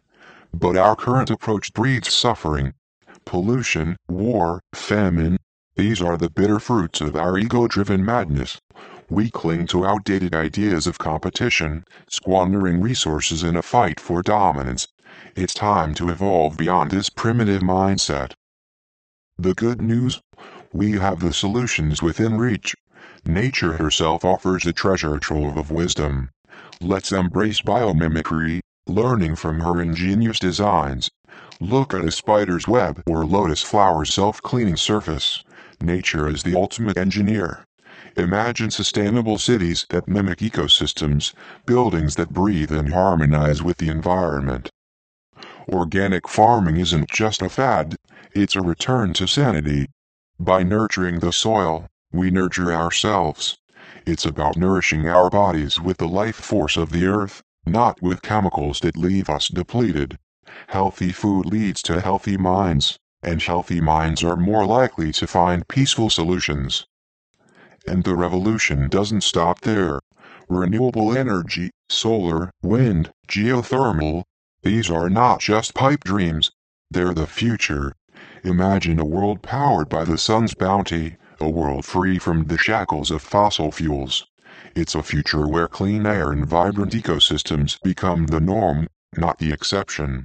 But our current approach breeds suffering. Pollution, war, famine, these are the bitter fruits of our ego-driven madness. We cling to outdated ideas of competition, squandering resources in a fight for dominance. It's time to evolve beyond this primitive mindset. The good news? We have the solutions within reach. Nature herself offers a treasure trove of wisdom. Let's embrace biomimicry, learning from her ingenious designs. Look at a spider's web or lotus flower's self-cleaning surface. Nature is the ultimate engineer. Imagine sustainable cities that mimic ecosystems, buildings that breathe and harmonize with the environment. Organic farming isn't just a fad, it's a return to sanity. By nurturing the soil, we nurture ourselves. It's about nourishing our bodies with the life force of the earth, not with chemicals that leave us depleted. Healthy food leads to healthy minds, and healthy minds are more likely to find peaceful solutions. And the revolution doesn't stop there. Renewable energy, solar, wind, geothermal, these are not just pipe dreams. They're the future. Imagine a world powered by the sun's bounty, a world free from the shackles of fossil fuels. It's a future where clean air and vibrant ecosystems become the norm, not the exception.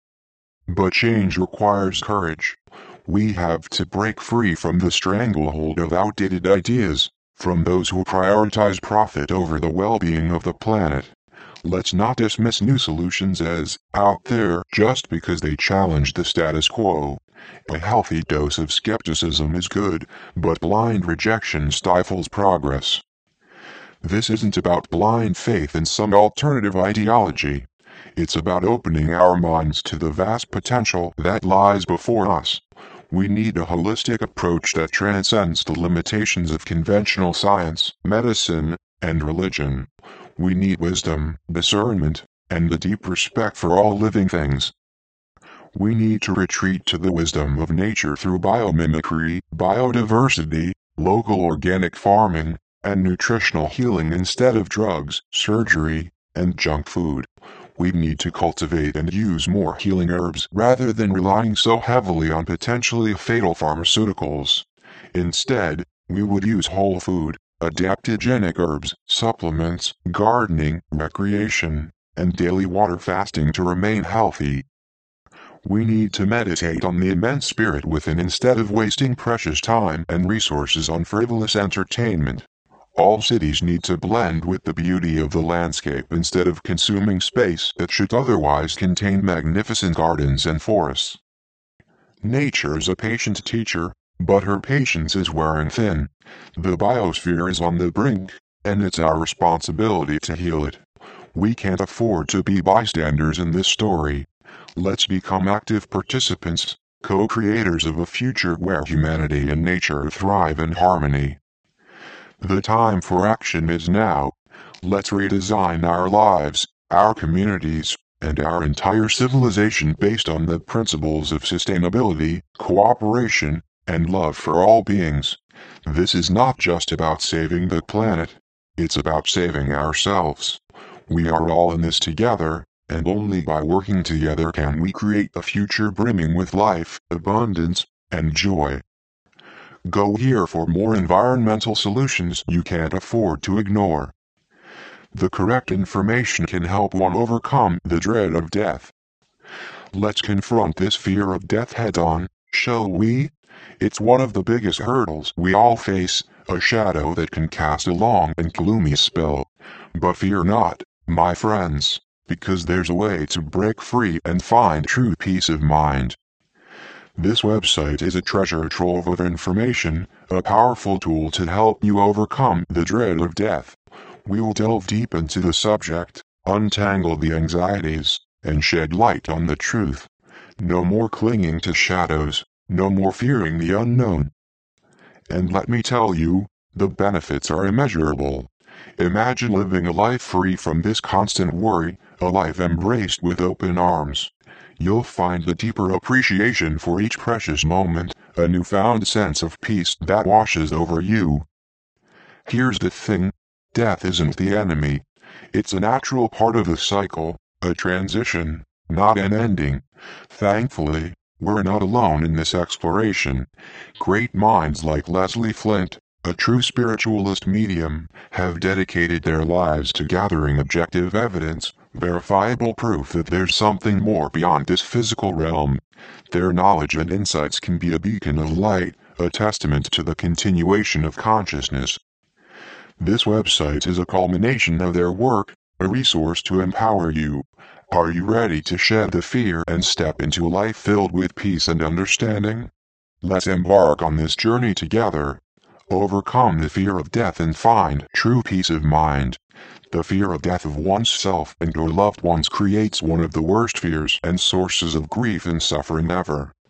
But change requires courage. We have to break free from the stranglehold of outdated ideas, from those who prioritize profit over the well-being of the planet. Let's not dismiss new solutions as out there just because they challenge the status quo. A healthy dose of skepticism is good, but blind rejection stifles progress. This isn't about blind faith in some alternative ideology. It's about opening our minds to the vast potential that lies before us. We need a holistic approach that transcends the limitations of conventional science, medicine, and religion. We need wisdom, discernment, and the deep respect for all living things. We need to retreat to the wisdom of nature through biomimicry, biodiversity, local organic farming, and nutritional healing instead of drugs, surgery, and junk food. We need to cultivate and use more healing herbs rather than relying so heavily on potentially fatal pharmaceuticals. Instead, we would use whole food, adaptogenic herbs, supplements, gardening, recreation, and daily water fasting to remain healthy. We need to meditate on the immense spirit within instead of wasting precious time and resources on frivolous entertainment. All cities need to blend with the beauty of the landscape instead of consuming space that should otherwise contain magnificent gardens and forests. Nature is a patient teacher, but her patience is wearing thin. The biosphere is on the brink, and it's our responsibility to heal it. We can't afford to be bystanders in this story. Let's become active participants, co-creators of a future where humanity and nature thrive in harmony. The time for action is now. Let's redesign our lives, our communities, and our entire civilization based on the principles of sustainability, cooperation, and love for all beings. This is not just about saving the planet. It's about saving ourselves. We are all in this together, and only by working together can we create a future brimming with life, abundance, and joy. Go here for more environmental solutions you can't afford to ignore. The correct information can help one overcome the dread of death. Let's confront this fear of death head-on, shall we? It's one of the biggest hurdles we all face, a shadow that can cast a long and gloomy spell. But fear not, my friends, because there's a way to break free and find true peace of mind. This website is a treasure trove of information, a powerful tool to help you overcome the dread of death. We will delve deep into the subject, untangle the anxieties, and shed light on the truth. No more clinging to shadows, no more fearing the unknown. And let me tell you, the benefits are immeasurable. Imagine living a life free from this constant worry, a life embraced with open arms. You'll find a deeper appreciation for each precious moment, a newfound sense of peace that washes over you. Here's the thing, death isn't the enemy. It's a natural part of the cycle, a transition, not an ending. Thankfully, we're not alone in this exploration. Great minds like Leslie Flint, a true spiritualist medium, have dedicated their lives to gathering objective evidence, verifiable proof that there's something more beyond this physical realm. Their knowledge and insights can be a beacon of light, a testament to the continuation of consciousness. This website is a culmination of their work, a resource to empower you. Are you ready to shed the fear and step into a life filled with peace and understanding? Let's embark on this journey together. Overcome the fear of death and find true peace of mind. The fear of death of oneself and or loved ones creates one of the worst fears and sources of grief and suffering ever.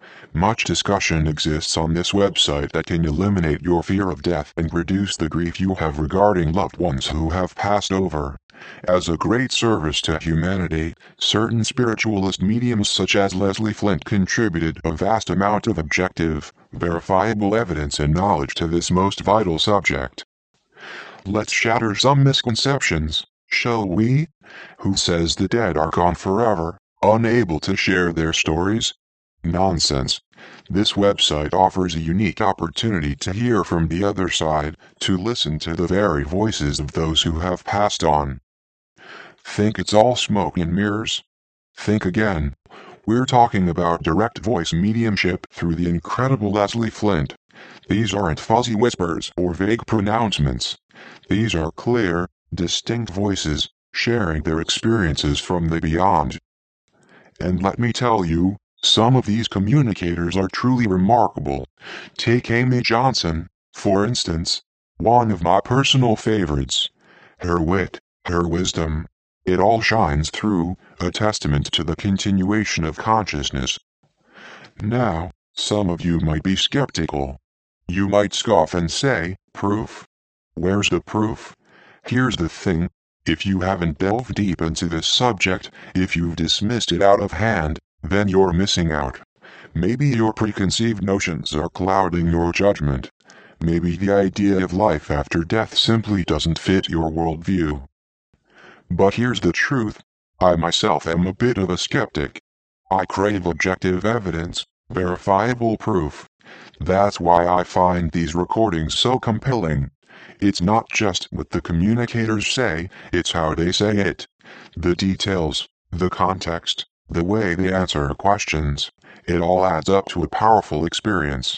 Much discussion exists on this website that can eliminate your fear of death and reduce the grief you have regarding loved ones who have passed over. As a great service to humanity, certain spiritualist mediums such as Leslie Flint contributed a vast amount of objective, verifiable evidence and knowledge to this most vital subject. Let's shatter some misconceptions, shall we? Who says the dead are gone forever, unable to share their stories? Nonsense. This website offers a unique opportunity to hear from the other side, to listen to the very voices of those who have passed on. Think it's all smoke and mirrors? Think again. We're talking about direct voice mediumship through the incredible Leslie Flint. These aren't fuzzy whispers or vague pronouncements. These are clear, distinct voices, sharing their experiences from the beyond. And let me tell you, some of these communicators are truly remarkable. Take Amy Johnson, for instance, one of my personal favorites. Her wit, her wisdom, it all shines through, a testament to the continuation of consciousness. Now, some of you might be skeptical. You might scoff and say, proof? Where's the proof? Here's the thing. If you haven't delved deep into this subject, if you've dismissed it out of hand, then you're missing out. Maybe your preconceived notions are clouding your judgment. Maybe the idea of life after death simply doesn't fit your worldview. But here's the truth. I myself am a bit of a skeptic. I crave objective evidence, verifiable proof. That's why I find these recordings so compelling. It's not just what the communicators say, it's how they say it. The details, the context, the way they answer questions, it all adds up to a powerful experience.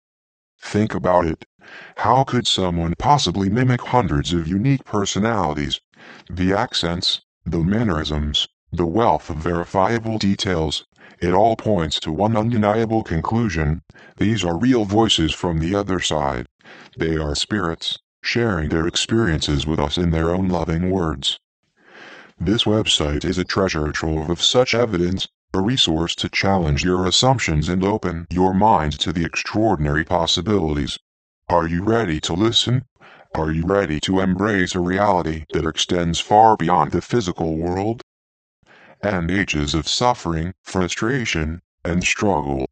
Think about it. How could someone possibly mimic hundreds of unique personalities? The accents, the mannerisms, the wealth of verifiable details, it all points to one undeniable conclusion. These are real voices from the other side. They are spirits, sharing their experiences with us in their own loving words. This website is a treasure trove of such evidence, a resource to challenge your assumptions and open your mind to the extraordinary possibilities. Are you ready to listen? Are you ready to embrace a reality that extends far beyond the physical world? And ages of suffering, frustration, and struggle.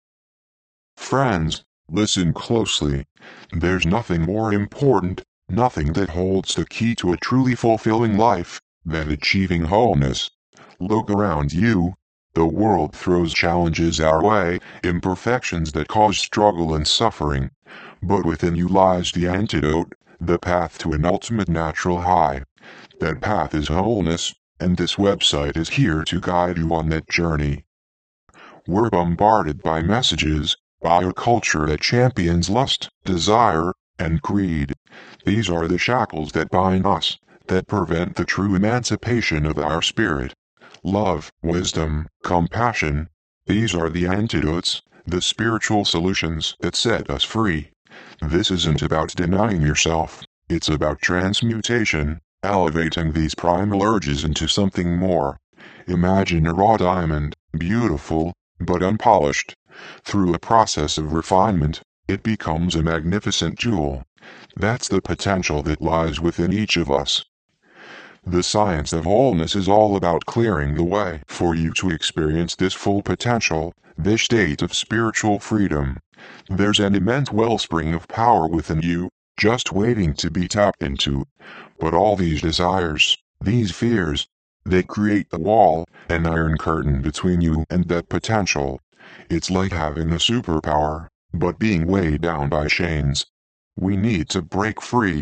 Friends, listen closely. There's nothing more important, nothing that holds the key to a truly fulfilling life, than achieving wholeness. Look around you. The world throws challenges our way, imperfections that cause struggle and suffering. But within you lies the antidote, the path to an ultimate natural high. That path is wholeness, and this website is here to guide you on that journey. We're bombarded by messages, by a culture that champions lust, desire, and greed. These are the shackles that bind us, that prevent the true emancipation of our spirit. Love, wisdom, compassion, these are the antidotes, the spiritual solutions that set us free. This isn't about denying yourself, it's about transmutation, elevating these primal urges into something more. Imagine a raw diamond, beautiful, but unpolished. Through a process of refinement, it becomes a magnificent jewel. That's the potential that lies within each of us. The science of wholeness is all about clearing the way for you to experience this full potential, this state of spiritual freedom. There's an immense wellspring of power within you, just waiting to be tapped into. But all these desires, these fears, they create a wall, an iron curtain between you and that potential. It's like having a superpower, but being weighed down by chains. We need to break free.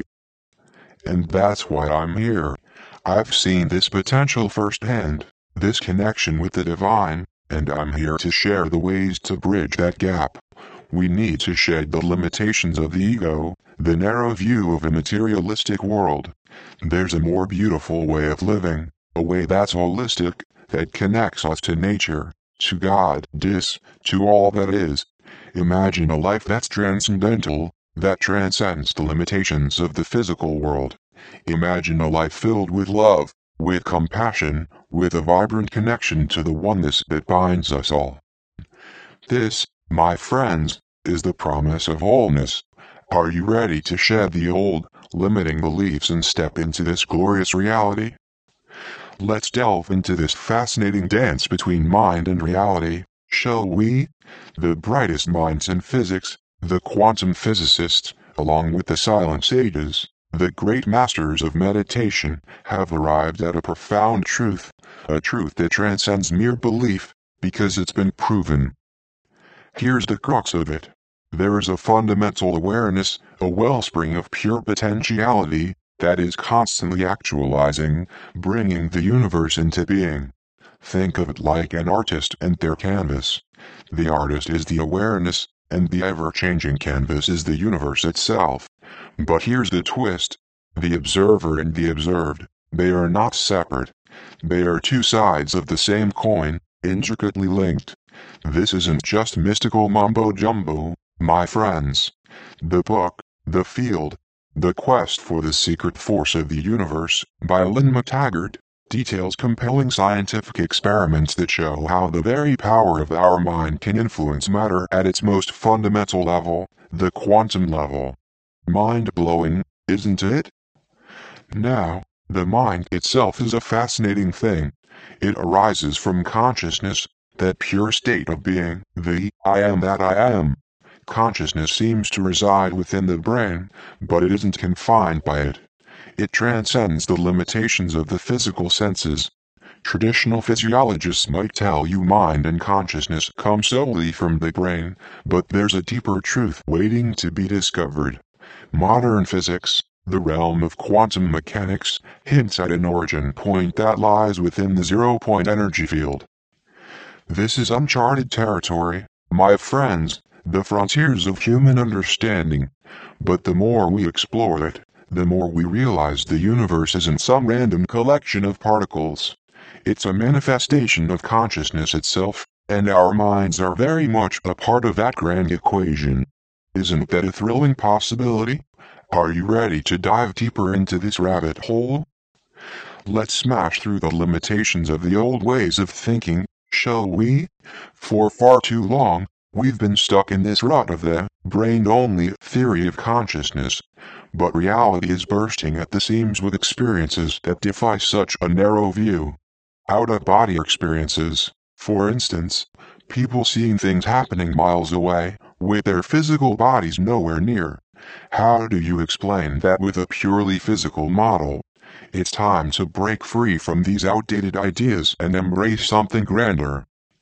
And that's why I'm here. I've seen this potential firsthand, this connection with the divine, and I'm here to share the ways to bridge that gap. We need to shed the limitations of the ego, the narrow view of a materialistic world. There's a more beautiful way of living, a way that's holistic, that connects us to nature, to God, to all that is. Imagine a life that's transcendental, that transcends the limitations of the physical world. Imagine a life filled with love, with compassion, with a vibrant connection to the oneness that binds us all. This my friends, is the promise of wholeness. Are you ready to shed the old, limiting beliefs and step into this glorious reality? Let's delve into this fascinating dance between mind and reality, shall we? The brightest minds in physics, the quantum physicists, along with the silent sages, the great masters of meditation, have arrived at a profound truth, a truth that transcends mere belief, because it's been proven. Here's the crux of it. There is a fundamental awareness, a wellspring of pure potentiality, that is constantly actualizing, bringing the universe into being. Think of it like an artist and their canvas. The artist is the awareness, and the ever-changing canvas is the universe itself. But here's the twist. The observer and the observed, they are not separate. They are two sides of the same coin, intricately linked. This isn't just mystical mumbo-jumbo, my friends. The book, The Field, The Quest for the Secret Force of the Universe, by Lynn McTaggart, details compelling scientific experiments that show how the very power of our mind can influence matter at its most fundamental level, the quantum level. Mind-blowing, isn't it? Now, the mind itself is a fascinating thing. It arises from consciousness, that pure state of being, the I am that I am. Consciousness seems to reside within the brain, but it isn't confined by it. It transcends the limitations of the physical senses. Traditional physiologists might tell you mind and consciousness come solely from the brain, but there's a deeper truth waiting to be discovered. Modern physics, the realm of quantum mechanics, hints at an origin point that lies within the zero-point energy field. This is uncharted territory, my friends, the frontiers of human understanding. But the more we explore it, the more we realize the universe isn't some random collection of particles. It's a manifestation of consciousness itself, and our minds are very much a part of that grand equation. Isn't that a thrilling possibility? Are you ready to dive deeper into this rabbit hole? Let's smash through the limitations of the old ways of thinking, shall we? For far too long, we've been stuck in this rut of the brain-only theory of consciousness. But reality is bursting at the seams with experiences that defy such a narrow view. Out-of-body experiences, for instance, people seeing things happening miles away, with their physical bodies nowhere near. How do you explain that with a purely physical model? It's time to break free from these outdated ideas and embrace something grander.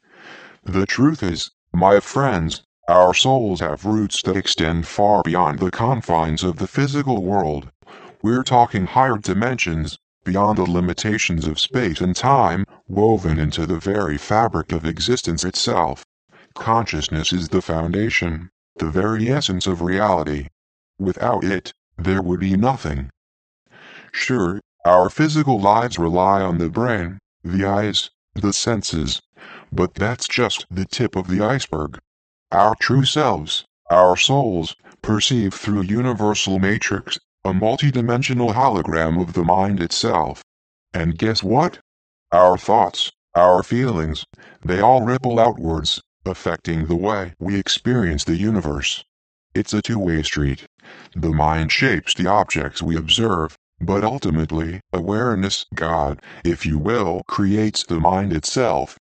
The truth is, my friends, our souls have roots that extend far beyond the confines of the physical world. We're talking higher dimensions, beyond the limitations of space and time, woven into the very fabric of existence itself. Consciousness is the foundation, the very essence of reality. Without it, there would be nothing. Sure, our physical lives rely on the brain, the eyes, the senses, but that's just the tip of the iceberg. Our true selves, our souls, perceive through a universal matrix, a multidimensional hologram of the mind itself. And guess what? Our thoughts, our feelings, they all ripple outwards, affecting the way we experience the universe. It's a two-way street. The mind shapes the objects we observe, but ultimately, awareness, God, if you will, creates the mind itself.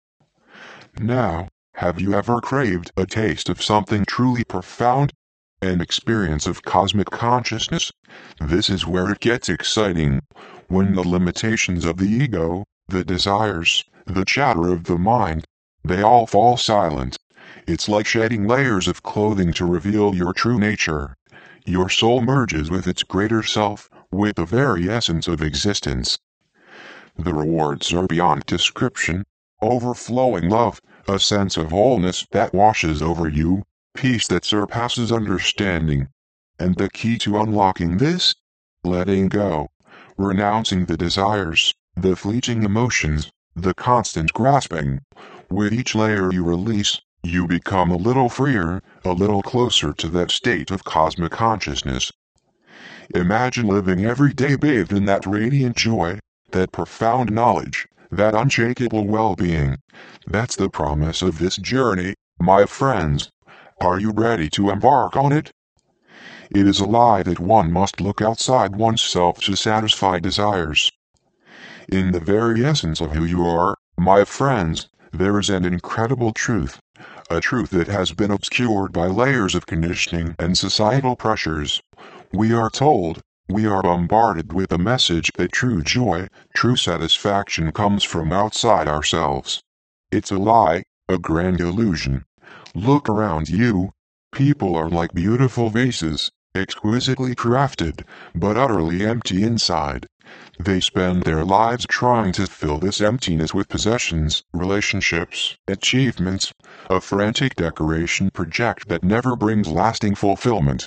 Now, have you ever craved a taste of something truly profound? An experience of cosmic consciousness? This is where it gets exciting. When the limitations of the ego, the desires, the chatter of the mind, they all fall silent. It's like shedding layers of clothing to reveal your true nature. Your soul merges with its greater self, with the very essence of existence. The rewards are beyond description. Overflowing love, a sense of wholeness that washes over you, peace that surpasses understanding. And the key to unlocking this? Letting go. Renouncing the desires, the fleeting emotions, the constant grasping. With each layer you release, you become a little freer, a little closer to that state of cosmic consciousness. Imagine living every day bathed in that radiant joy, that profound knowledge, that unshakable well-being. That's the promise of this journey, my friends. Are you ready to embark on it? It is a lie that one must look outside oneself to satisfy desires. In the very essence of who you are, my friends, there is an incredible truth. A truth that has been obscured by layers of conditioning and societal pressures. We are told, we are bombarded with the message that true joy, true satisfaction comes from outside ourselves. It's a lie, a grand illusion. Look around you. People are like beautiful vases, exquisitely crafted, but utterly empty inside. They spend their lives trying to fill this emptiness with possessions, relationships, achievements, a frantic decoration project that never brings lasting fulfillment.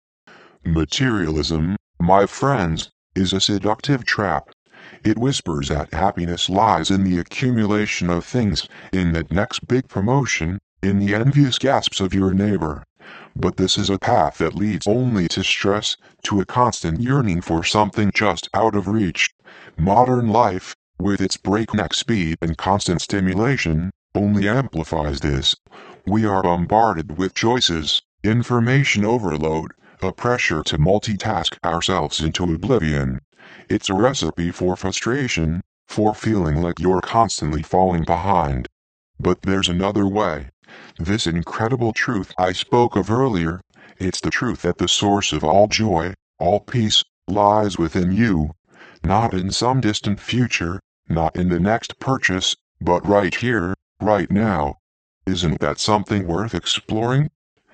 Materialism, my friends, is a seductive trap. It whispers that happiness lies in the accumulation of things, in that next big promotion, in the envious gasps of your neighbor. But this is a path that leads only to stress, to a constant yearning for something just out of reach. Modern life, with its breakneck speed and constant stimulation, only amplifies this. We are bombarded with choices, information overload, a pressure to multitask ourselves into oblivion. It's a recipe for frustration, for feeling like you're constantly falling behind. But there's another way. This incredible truth I spoke of earlier, it's the truth that the source of all joy, all peace, lies within you. Not in some distant future, not in the next purchase, but right here, right now. Isn't that something worth exploring?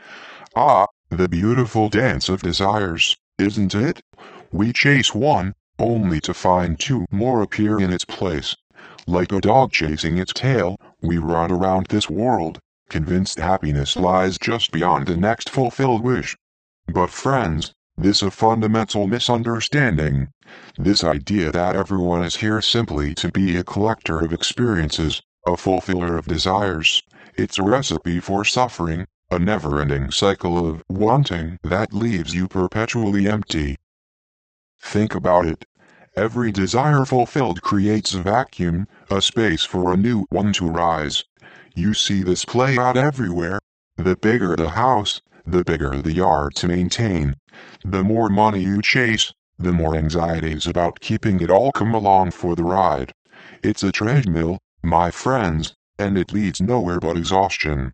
Ah, the beautiful dance of desires, isn't it? We chase one, only to find two more appear in its place. Like a dog chasing its tail, we run around this world, convinced happiness lies just beyond the next fulfilled wish. But friends, this is a fundamental misunderstanding. This idea that everyone is here simply to be a collector of experiences, a fulfiller of desires, it's a recipe for suffering, a never-ending cycle of wanting that leaves you perpetually empty. Think about it. Every desire fulfilled creates a vacuum, a space for a new one to rise. You see this play out everywhere. The bigger the house, the bigger the yard to maintain. The more money you chase, the more anxieties about keeping it all come along for the ride. It's a treadmill, my friends, and it leads nowhere but exhaustion.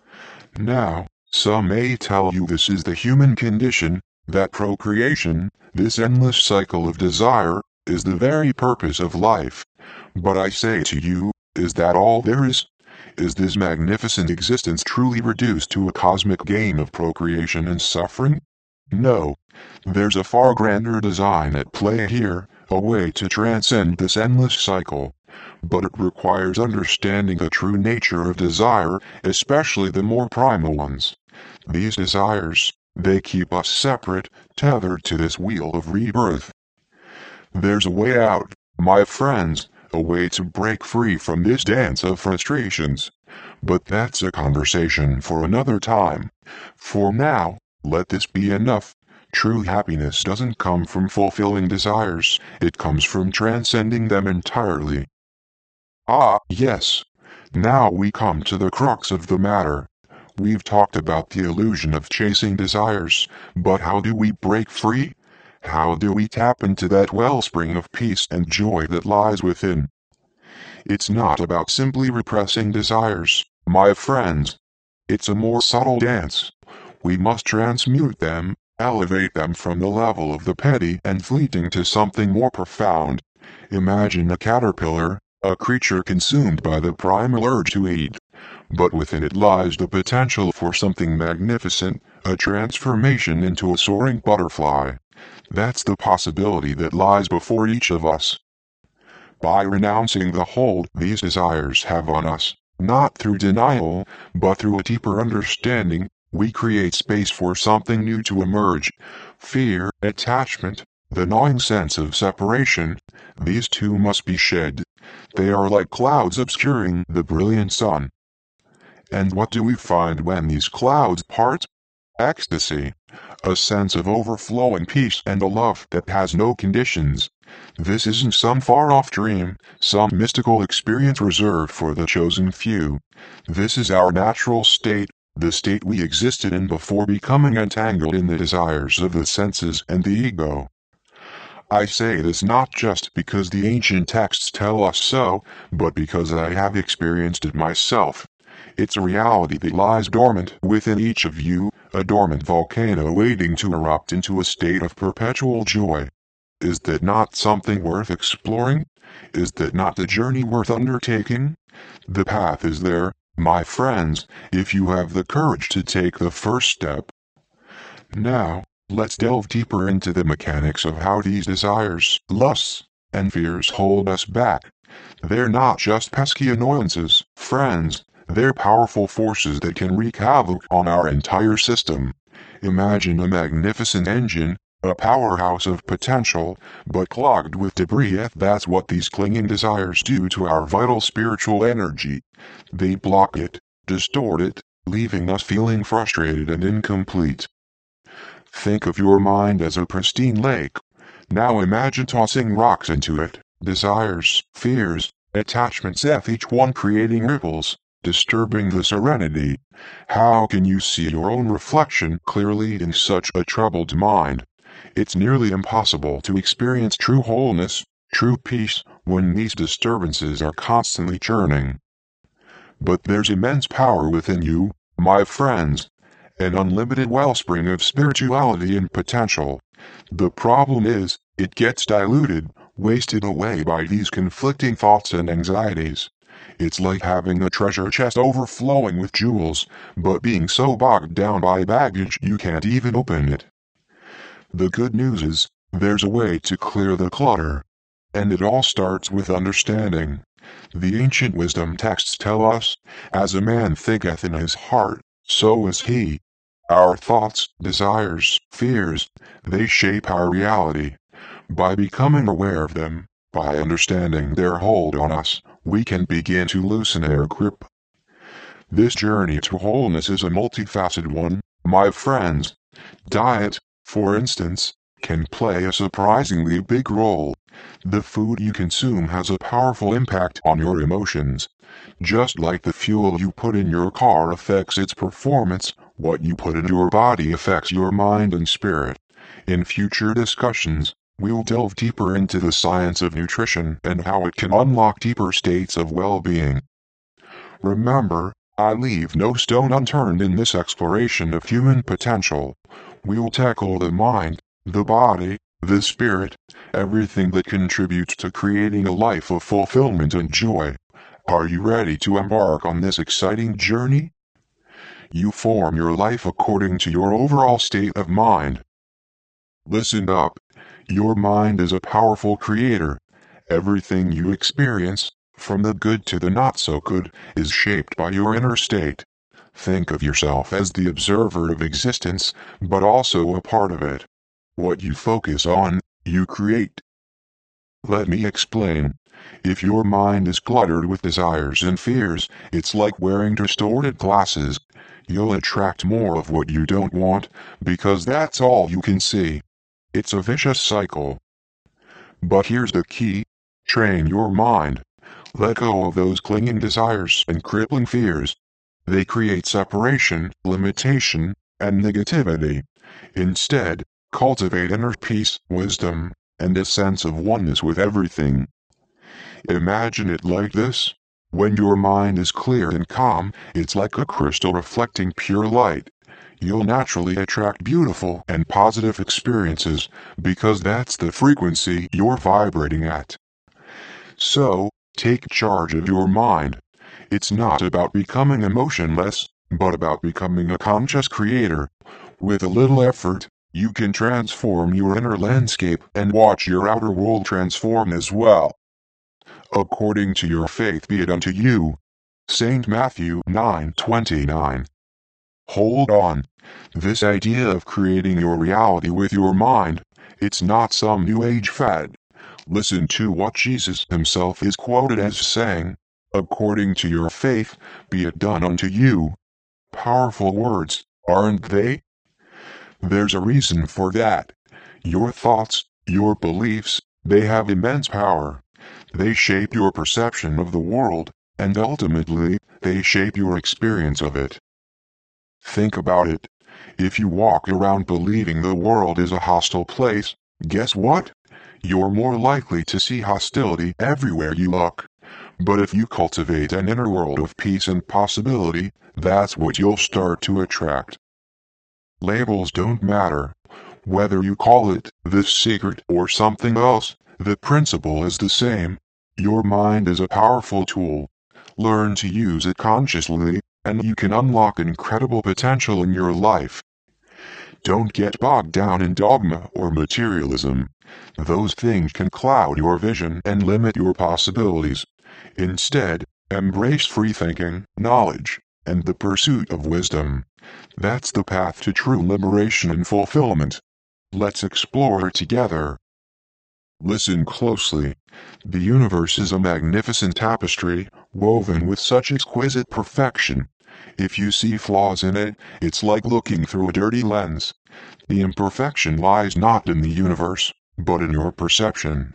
Now, some may tell you this is the human condition, that procreation, this endless cycle of desire, is the very purpose of life. But I say to you, is that all there is? Is this magnificent existence truly reduced to a cosmic game of procreation and suffering? No. There's a far grander design at play here, a way to transcend this endless cycle. But it requires understanding the true nature of desire, especially the more primal ones. These desires, they keep us separate, tethered to this wheel of rebirth. There's a way out, my friends, a way to break free from this dance of frustrations. But that's a conversation for another time. For now, let this be enough. True happiness doesn't come from fulfilling desires, it comes from transcending them entirely. Ah, yes. Now we come to the crux of the matter. We've talked about the illusion of chasing desires, but how do we break free? How do we tap into that wellspring of peace and joy that lies within? It's not about simply repressing desires, my friends. It's a more subtle dance. We must transmute them, elevate them from the level of the petty and fleeting to something more profound. Imagine a caterpillar, a creature consumed by the primal urge to eat. But within it lies the potential for something magnificent, a transformation into a soaring butterfly. That's the possibility that lies before each of us. By renouncing the hold these desires have on us, not through denial, but through a deeper understanding, we create space for something new to emerge. Fear, attachment, the gnawing sense of separation, these two must be shed. They are like clouds obscuring the brilliant sun. And what do we find when these clouds part? Ecstasy, a sense of overflowing peace and a love that has no conditions. This isn't some far-off dream, some mystical experience reserved for the chosen few. This is our natural state, the state we existed in before becoming entangled in the desires of the senses and the ego. I say this not just because the ancient texts tell us so, but because I have experienced it myself. It's a reality that lies dormant within each of you, a dormant volcano waiting to erupt into a state of perpetual joy. Is that not something worth exploring? Is that not the journey worth undertaking? The path is there, my friends, if you have the courage to take the first step. Now, let's delve deeper into the mechanics of how these desires, lusts, and fears hold us back. They're not just pesky annoyances, friends, they're powerful forces that can wreak havoc on our entire system. Imagine a magnificent engine, a powerhouse of potential, but clogged with debris. That's what these clinging desires do to our vital spiritual energy. They block it, distort it, leaving us feeling frustrated and incomplete. Think of your mind as a pristine lake. Now imagine tossing rocks into it, desires, fears, attachments, each one creating ripples, disturbing the serenity. How can you see your own reflection clearly in such a troubled mind? It's nearly impossible to experience true wholeness, true peace, when these disturbances are constantly churning. But there's immense power within you, my friends, an unlimited wellspring of spirituality and potential. The problem is, it gets diluted, wasted away by these conflicting thoughts and anxieties. It's like having a treasure chest overflowing with jewels, but being so bogged down by baggage you can't even open it. The good news is, there's a way to clear the clutter. And it all starts with understanding. The ancient wisdom texts tell us, as a man thinketh in his heart, so is he. Our thoughts, desires, fears, they shape our reality. By becoming aware of them, by understanding their hold on us, we can begin to loosen their grip. This journey to wholeness is a multifaceted one, my friends. Diet, for instance, can play a surprisingly big role. The food you consume has a powerful impact on your emotions. Just like the fuel you put in your car affects its performance, what you put in your body affects your mind and spirit. In future discussions, we'll delve deeper into the science of nutrition and how it can unlock deeper states of well-being. Remember, I leave no stone unturned in this exploration of human potential. We'll tackle the mind, the body, the spirit, everything that contributes to creating a life of fulfillment and joy. Are you ready to embark on this exciting journey? You form your life according to your overall state of mind. Listen up. Your mind is a powerful creator. Everything you experience, from the good to the not so good, is shaped by your inner state. Think of yourself as the observer of existence, but also a part of it. What you focus on, you create. Let me explain. If your mind is cluttered with desires and fears, it's like wearing distorted glasses. You'll attract more of what you don't want, because that's all you can see. It's a vicious cycle. But here's the key. Train your mind. Let go of those clinging desires and crippling fears. They create separation, limitation, and negativity. Instead, cultivate inner peace, wisdom, and a sense of oneness with everything. Imagine it like this. When your mind is clear and calm, it's like a crystal reflecting pure light. You'll naturally attract beautiful and positive experiences, because that's the frequency you're vibrating at. So, take charge of your mind. It's not about becoming emotionless, but about becoming a conscious creator. With a little effort, you can transform your inner landscape and watch your outer world transform as well. According to your faith be it unto you. St. Matthew 9:29. Hold on. This idea of creating your reality with your mind, it's not some new age fad. Listen to what Jesus himself is quoted as saying, according to your faith, be it done unto you. Powerful words, aren't they? There's a reason for that. Your thoughts, your beliefs, they have immense power. They shape your perception of the world, and ultimately, they shape your experience of it. Think about it. If you walk around believing the world is a hostile place, guess what? You're more likely to see hostility everywhere you look. But if you cultivate an inner world of peace and possibility, that's what you'll start to attract. Labels don't matter. Whether you call it the secret or something else, the principle is the same. Your mind is a powerful tool. Learn to use it consciously, and you can unlock incredible potential in your life. Don't get bogged down in dogma or materialism. Those things can cloud your vision and limit your possibilities. Instead, embrace free thinking, knowledge, and the pursuit of wisdom. That's the path to true liberation and fulfillment. Let's explore it together. Listen closely. The universe is a magnificent tapestry, woven with such exquisite perfection. If you see flaws in it, it's like looking through a dirty lens. The imperfection lies not in the universe, but in your perception.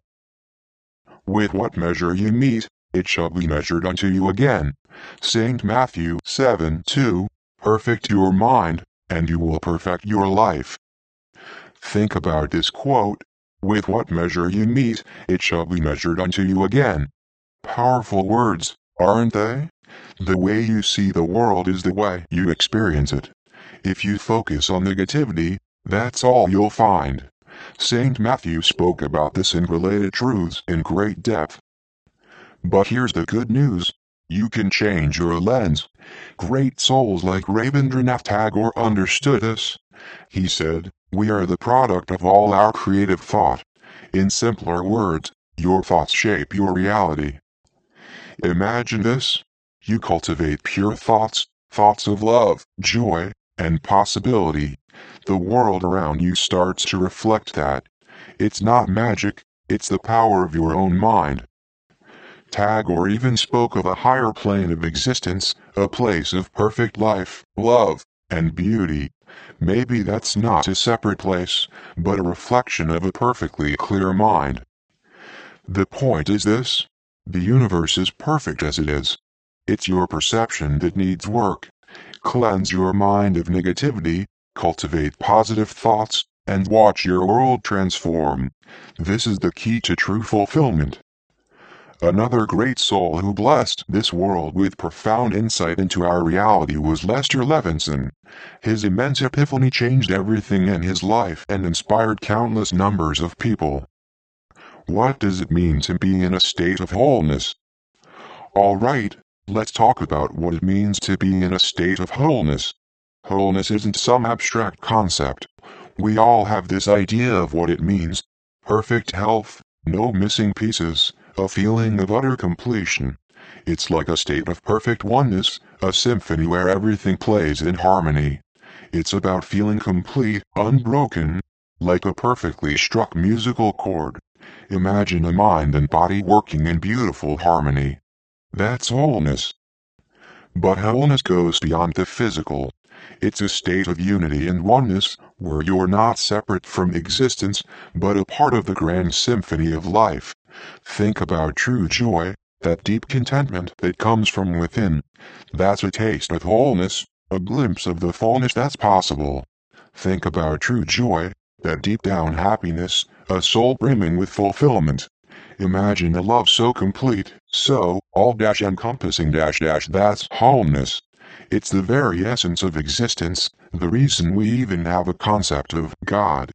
With what measure you meet, it shall be measured unto you again. St. Matthew 7:2. Perfect your mind, and you will perfect your life. Think about this quote. With what measure you meet, it shall be measured unto you again. Powerful words, aren't they? The way you see the world is the way you experience it. If you focus on negativity, that's all you'll find. St. Matthew spoke about this and related truths in great depth. But here's the good news. You can change your lens. Great souls like Rabindranath Tagore understood this. He said, "We are the product of all our creative thought." In simpler words, your thoughts shape your reality. Imagine this. You cultivate pure thoughts, thoughts of love, joy, and possibility. The world around you starts to reflect that. It's not magic, it's the power of your own mind. Tagore even spoke of a higher plane of existence, a place of perfect life, love, and beauty. Maybe that's not a separate place, but a reflection of a perfectly clear mind. The point is this. The universe is perfect as it is. It's your perception that needs work. Cleanse your mind of negativity, cultivate positive thoughts, and watch your world transform. This is the key to true fulfillment. Another great soul who blessed this world with profound insight into our reality was Lester Levinson. His immense epiphany changed everything in his life and inspired countless numbers of people. What does it mean to be in a state of wholeness? Alright, let's talk about what it means to be in a state of wholeness. Wholeness isn't some abstract concept. We all have this idea of what it means. Perfect health, no missing pieces, a feeling of utter completion. It's like a state of perfect oneness, a symphony where everything plays in harmony. It's about feeling complete, unbroken, like a perfectly struck musical chord. Imagine a mind and body working in beautiful harmony. That's wholeness. But wholeness goes beyond the physical. It's a state of unity and oneness, where you're not separate from existence, but a part of the grand symphony of life. Think about true joy, that deep contentment that comes from within. That's a taste of wholeness, a glimpse of the fullness that's possible. Think about true joy, that deep down happiness, a soul brimming with fulfillment. Imagine a love so complete, so all-encompassing that's wholeness. It's the very essence of existence, the reason we even have a concept of God.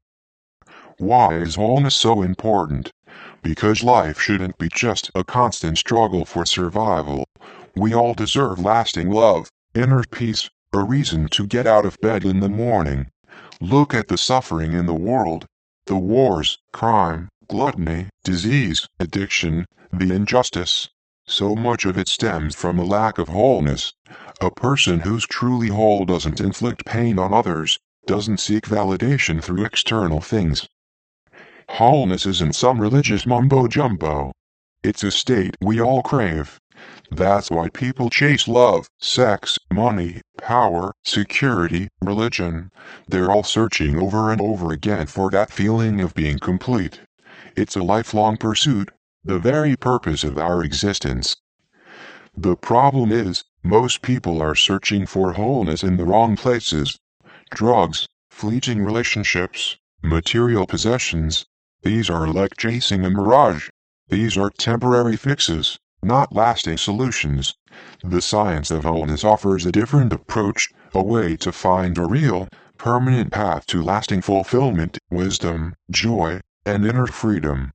Why is wholeness so important? Because life shouldn't be just a constant struggle for survival. We all deserve lasting love, inner peace, a reason to get out of bed in the morning. Look at the suffering in the world. The wars, crime, gluttony, disease, addiction, the injustice. So much of it stems from a lack of wholeness. A person who's truly whole doesn't inflict pain on others, doesn't seek validation through external things. Wholeness isn't some religious mumbo-jumbo. It's a state we all crave. That's why people chase love, sex, money, power, security, religion. They're all searching over and over again for that feeling of being complete. It's a lifelong pursuit, the very purpose of our existence. The problem is, Most people are searching for wholeness in the wrong places. Drugs, fleeting relationships, material possessions. These are like chasing a mirage. These are temporary fixes, not lasting solutions. The science of wholeness offers a different approach, a way to find a real, permanent path to lasting fulfillment, wisdom, joy, and inner freedom.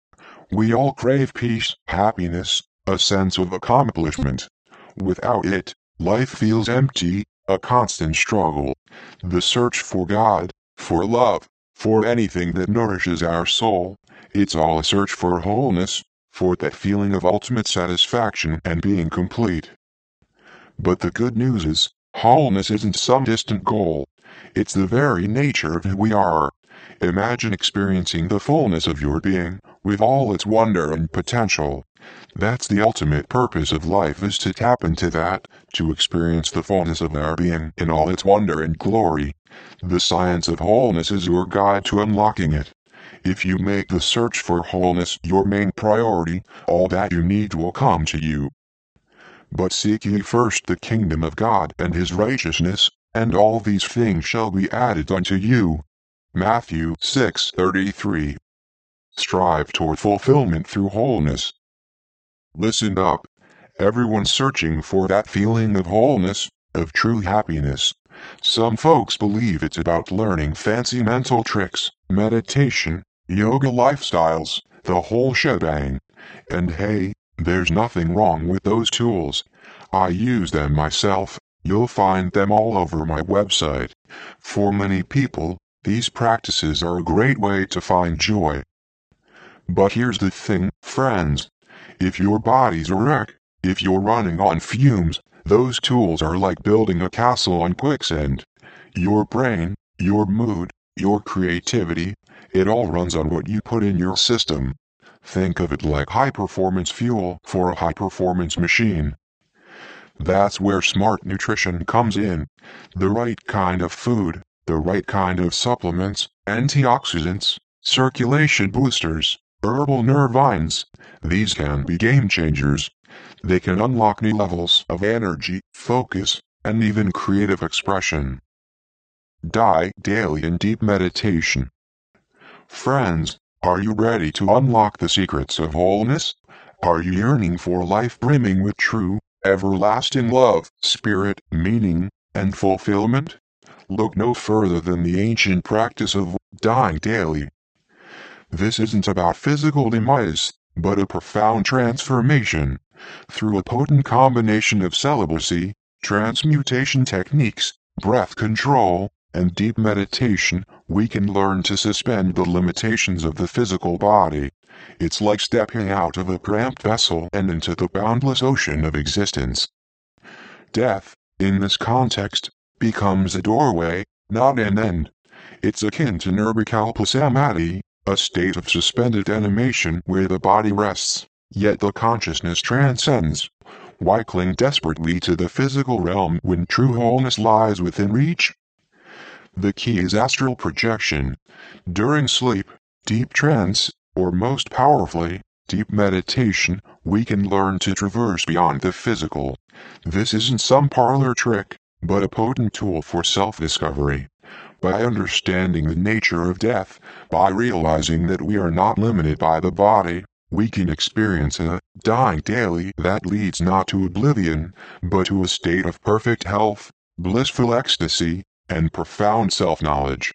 We all crave peace, happiness, a sense of accomplishment. Without it, life feels empty, a constant struggle. The search for God, for love, for anything that nourishes our soul. It's all a search for wholeness, for that feeling of ultimate satisfaction and being complete. But the good news is, wholeness isn't some distant goal. It's the very nature of who we are. Imagine experiencing the fullness of your being, with all its wonder and potential. That's the ultimate purpose of life, is to tap into that, to experience the fullness of our being in all its wonder and glory. The science of wholeness is your guide to unlocking it. If you make the search for wholeness your main priority, all that you need will come to you. But seek ye first the kingdom of God and his righteousness, and all these things shall be added unto you. Matthew 6:33. Strive toward fulfillment through wholeness. Listen up. Everyone's searching for that feeling of wholeness, of true happiness. Some folks believe it's about learning fancy mental tricks, meditation, yoga lifestyles, the whole shebang. And hey, there's nothing wrong with those tools. I use them myself. You'll find them all over my website. For many people, these practices are a great way to find joy. But here's the thing, friends. If your body's a wreck, if you're running on fumes, those tools are like building a castle on quicksand. Your brain, your mood, your creativity, it all runs on what you put in your system. Think of it like high-performance fuel for a high-performance machine. That's where smart nutrition comes in. The right kind of food, the right kind of supplements, antioxidants, circulation boosters, herbal nervines. These can be game changers. They can unlock new levels of energy, focus, and even creative expression. Daily and deep meditation. Friends, are you ready to unlock the secrets of wholeness? Are you yearning for a life brimming with true, everlasting love, spirit, meaning, and fulfillment? Look no further than the ancient practice of dying daily. This isn't about physical demise, but a profound transformation. Through a potent combination of celibacy, transmutation techniques, breath control, and deep meditation, we can learn to suspend the limitations of the physical body. It's like stepping out of a cramped vessel and into the boundless ocean of existence. Death, in this context, becomes a doorway, not an end. It's akin to nirvikalpa samadhi, a state of suspended animation where the body rests, yet the consciousness transcends. Why cling desperately to the physical realm when true wholeness lies within reach? The key is astral projection. During sleep, deep trance, or most powerfully, deep meditation, we can learn to traverse beyond the physical. This isn't some parlor trick, but a potent tool for self-discovery. By understanding the nature of death, by realizing that we are not limited by the body, we can experience a dying daily that leads not to oblivion, but to a state of perfect health, blissful ecstasy, and profound self-knowledge.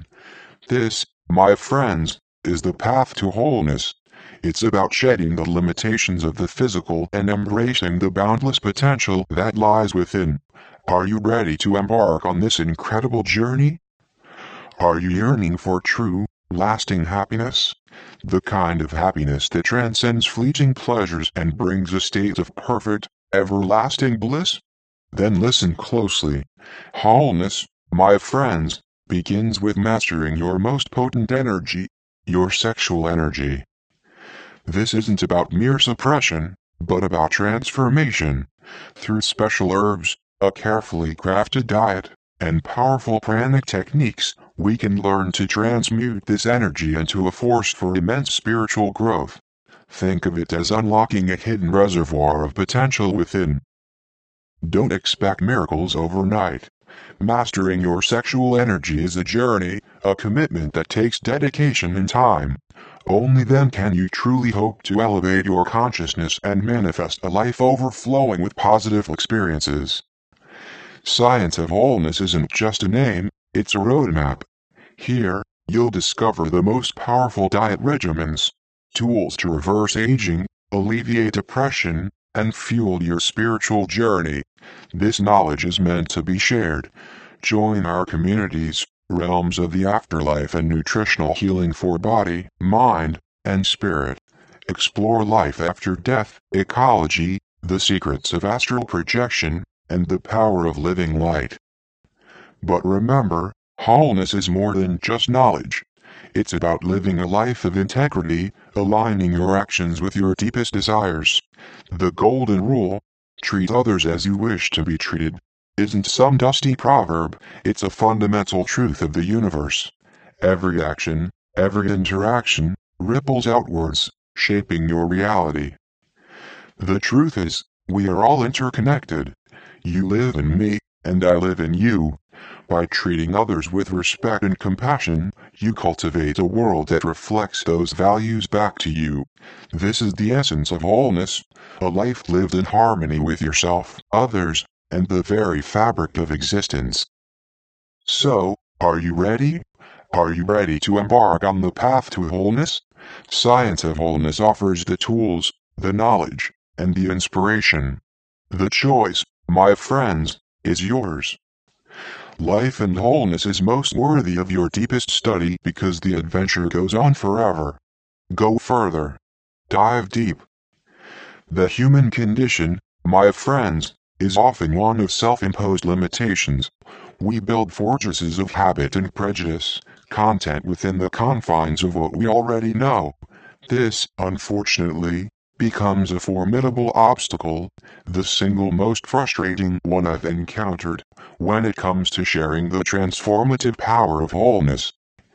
This, my friends, is the path to wholeness. It's about shedding the limitations of the physical and embracing the boundless potential that lies within. Are you ready to embark on this incredible journey? Are you yearning for true, lasting happiness? The kind of happiness that transcends fleeting pleasures and brings a state of perfect, everlasting bliss? Then listen closely. Wholeness, my friends, begins with mastering your most potent energy, your sexual energy. This isn't about mere suppression, but about transformation. Through special herbs, a carefully crafted diet, and powerful pranic techniques, we can learn to transmute this energy into a force for immense spiritual growth. Think of it as unlocking a hidden reservoir of potential within. Don't expect miracles overnight. Mastering your sexual energy is a journey, a commitment that takes dedication and time. Only then can you truly hope to elevate your consciousness and manifest a life overflowing with positive experiences. Science of Wholeness isn't just a name, it's a roadmap. Here, you'll discover the most powerful diet regimens, tools to reverse aging, alleviate depression, and fuel your spiritual journey. This knowledge is meant to be shared. Join our communities, realms of the afterlife and nutritional healing for body, mind, and spirit. Explore life after death, ecology, the secrets of astral projection, and the power of living light. But remember, wholeness is more than just knowledge. It's about living a life of integrity, aligning your actions with your deepest desires. The golden rule, treat others as you wish to be treated, isn't some dusty proverb, it's a fundamental truth of the universe. Every action, every interaction, ripples outwards, shaping your reality. The truth is, we are all interconnected. You live in me, and I live in you. By treating others with respect and compassion, you cultivate a world that reflects those values back to you. This is the essence of wholeness, a life lived in harmony with yourself, others, and the very fabric of existence. So, are you ready? Are you ready to embark on the path to wholeness? Science of Wholeness offers the tools, the knowledge, and the inspiration. The choice, my friends, is yours. Life and wholeness is most worthy of your deepest study because the adventure goes on forever. Go further. Dive deep. The human condition, my friends, is often one of self-imposed limitations. We build fortresses of habit and prejudice, content within the confines of what we already know. This, unfortunately, becomes a formidable obstacle, the single most frustrating one I've encountered, when it comes to sharing the transformative power of wholeness.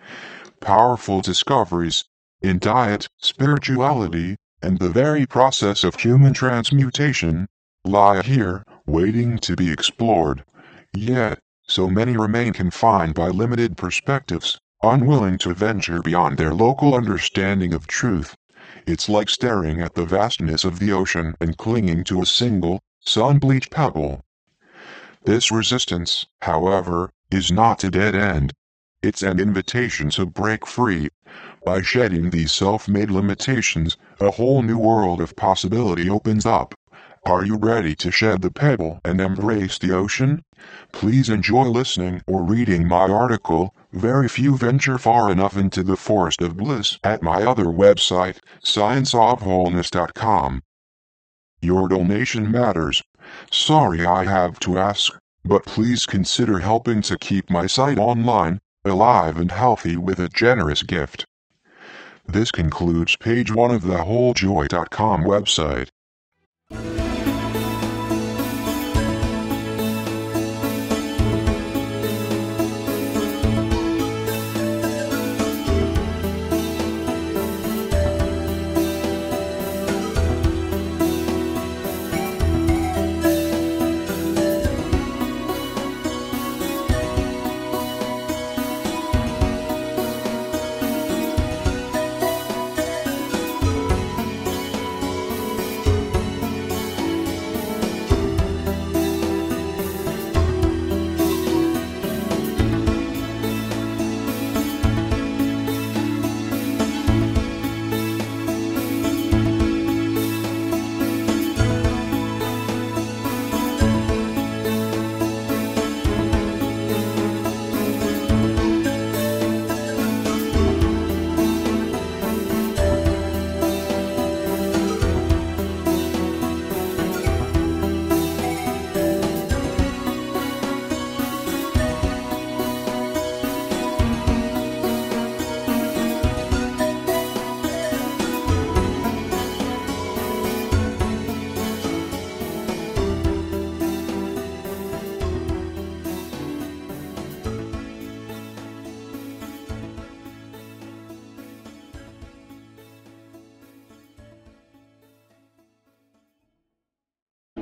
Powerful discoveries in diet, spirituality, and the very process of human transmutation lie here, waiting to be explored. Yet, so many remain confined by limited perspectives, unwilling to venture beyond their local understanding of truth. It's like staring at the vastness of the ocean and clinging to a single, sun-bleached pebble. This resistance, however, is not a dead end. It's an invitation to break free. By shedding these self-made limitations, a whole new world of possibility opens up. Are you ready to shed the pebble and embrace the ocean? Please enjoy listening or reading my article, Very Few Venture Far Enough into the Forest of Bliss, at my other website, scienceofwholeness.com. Your donation matters. Sorry I have to ask, but please consider helping to keep my site online, alive and healthy with a generous gift. This concludes page 1 of the wholejoy.com website.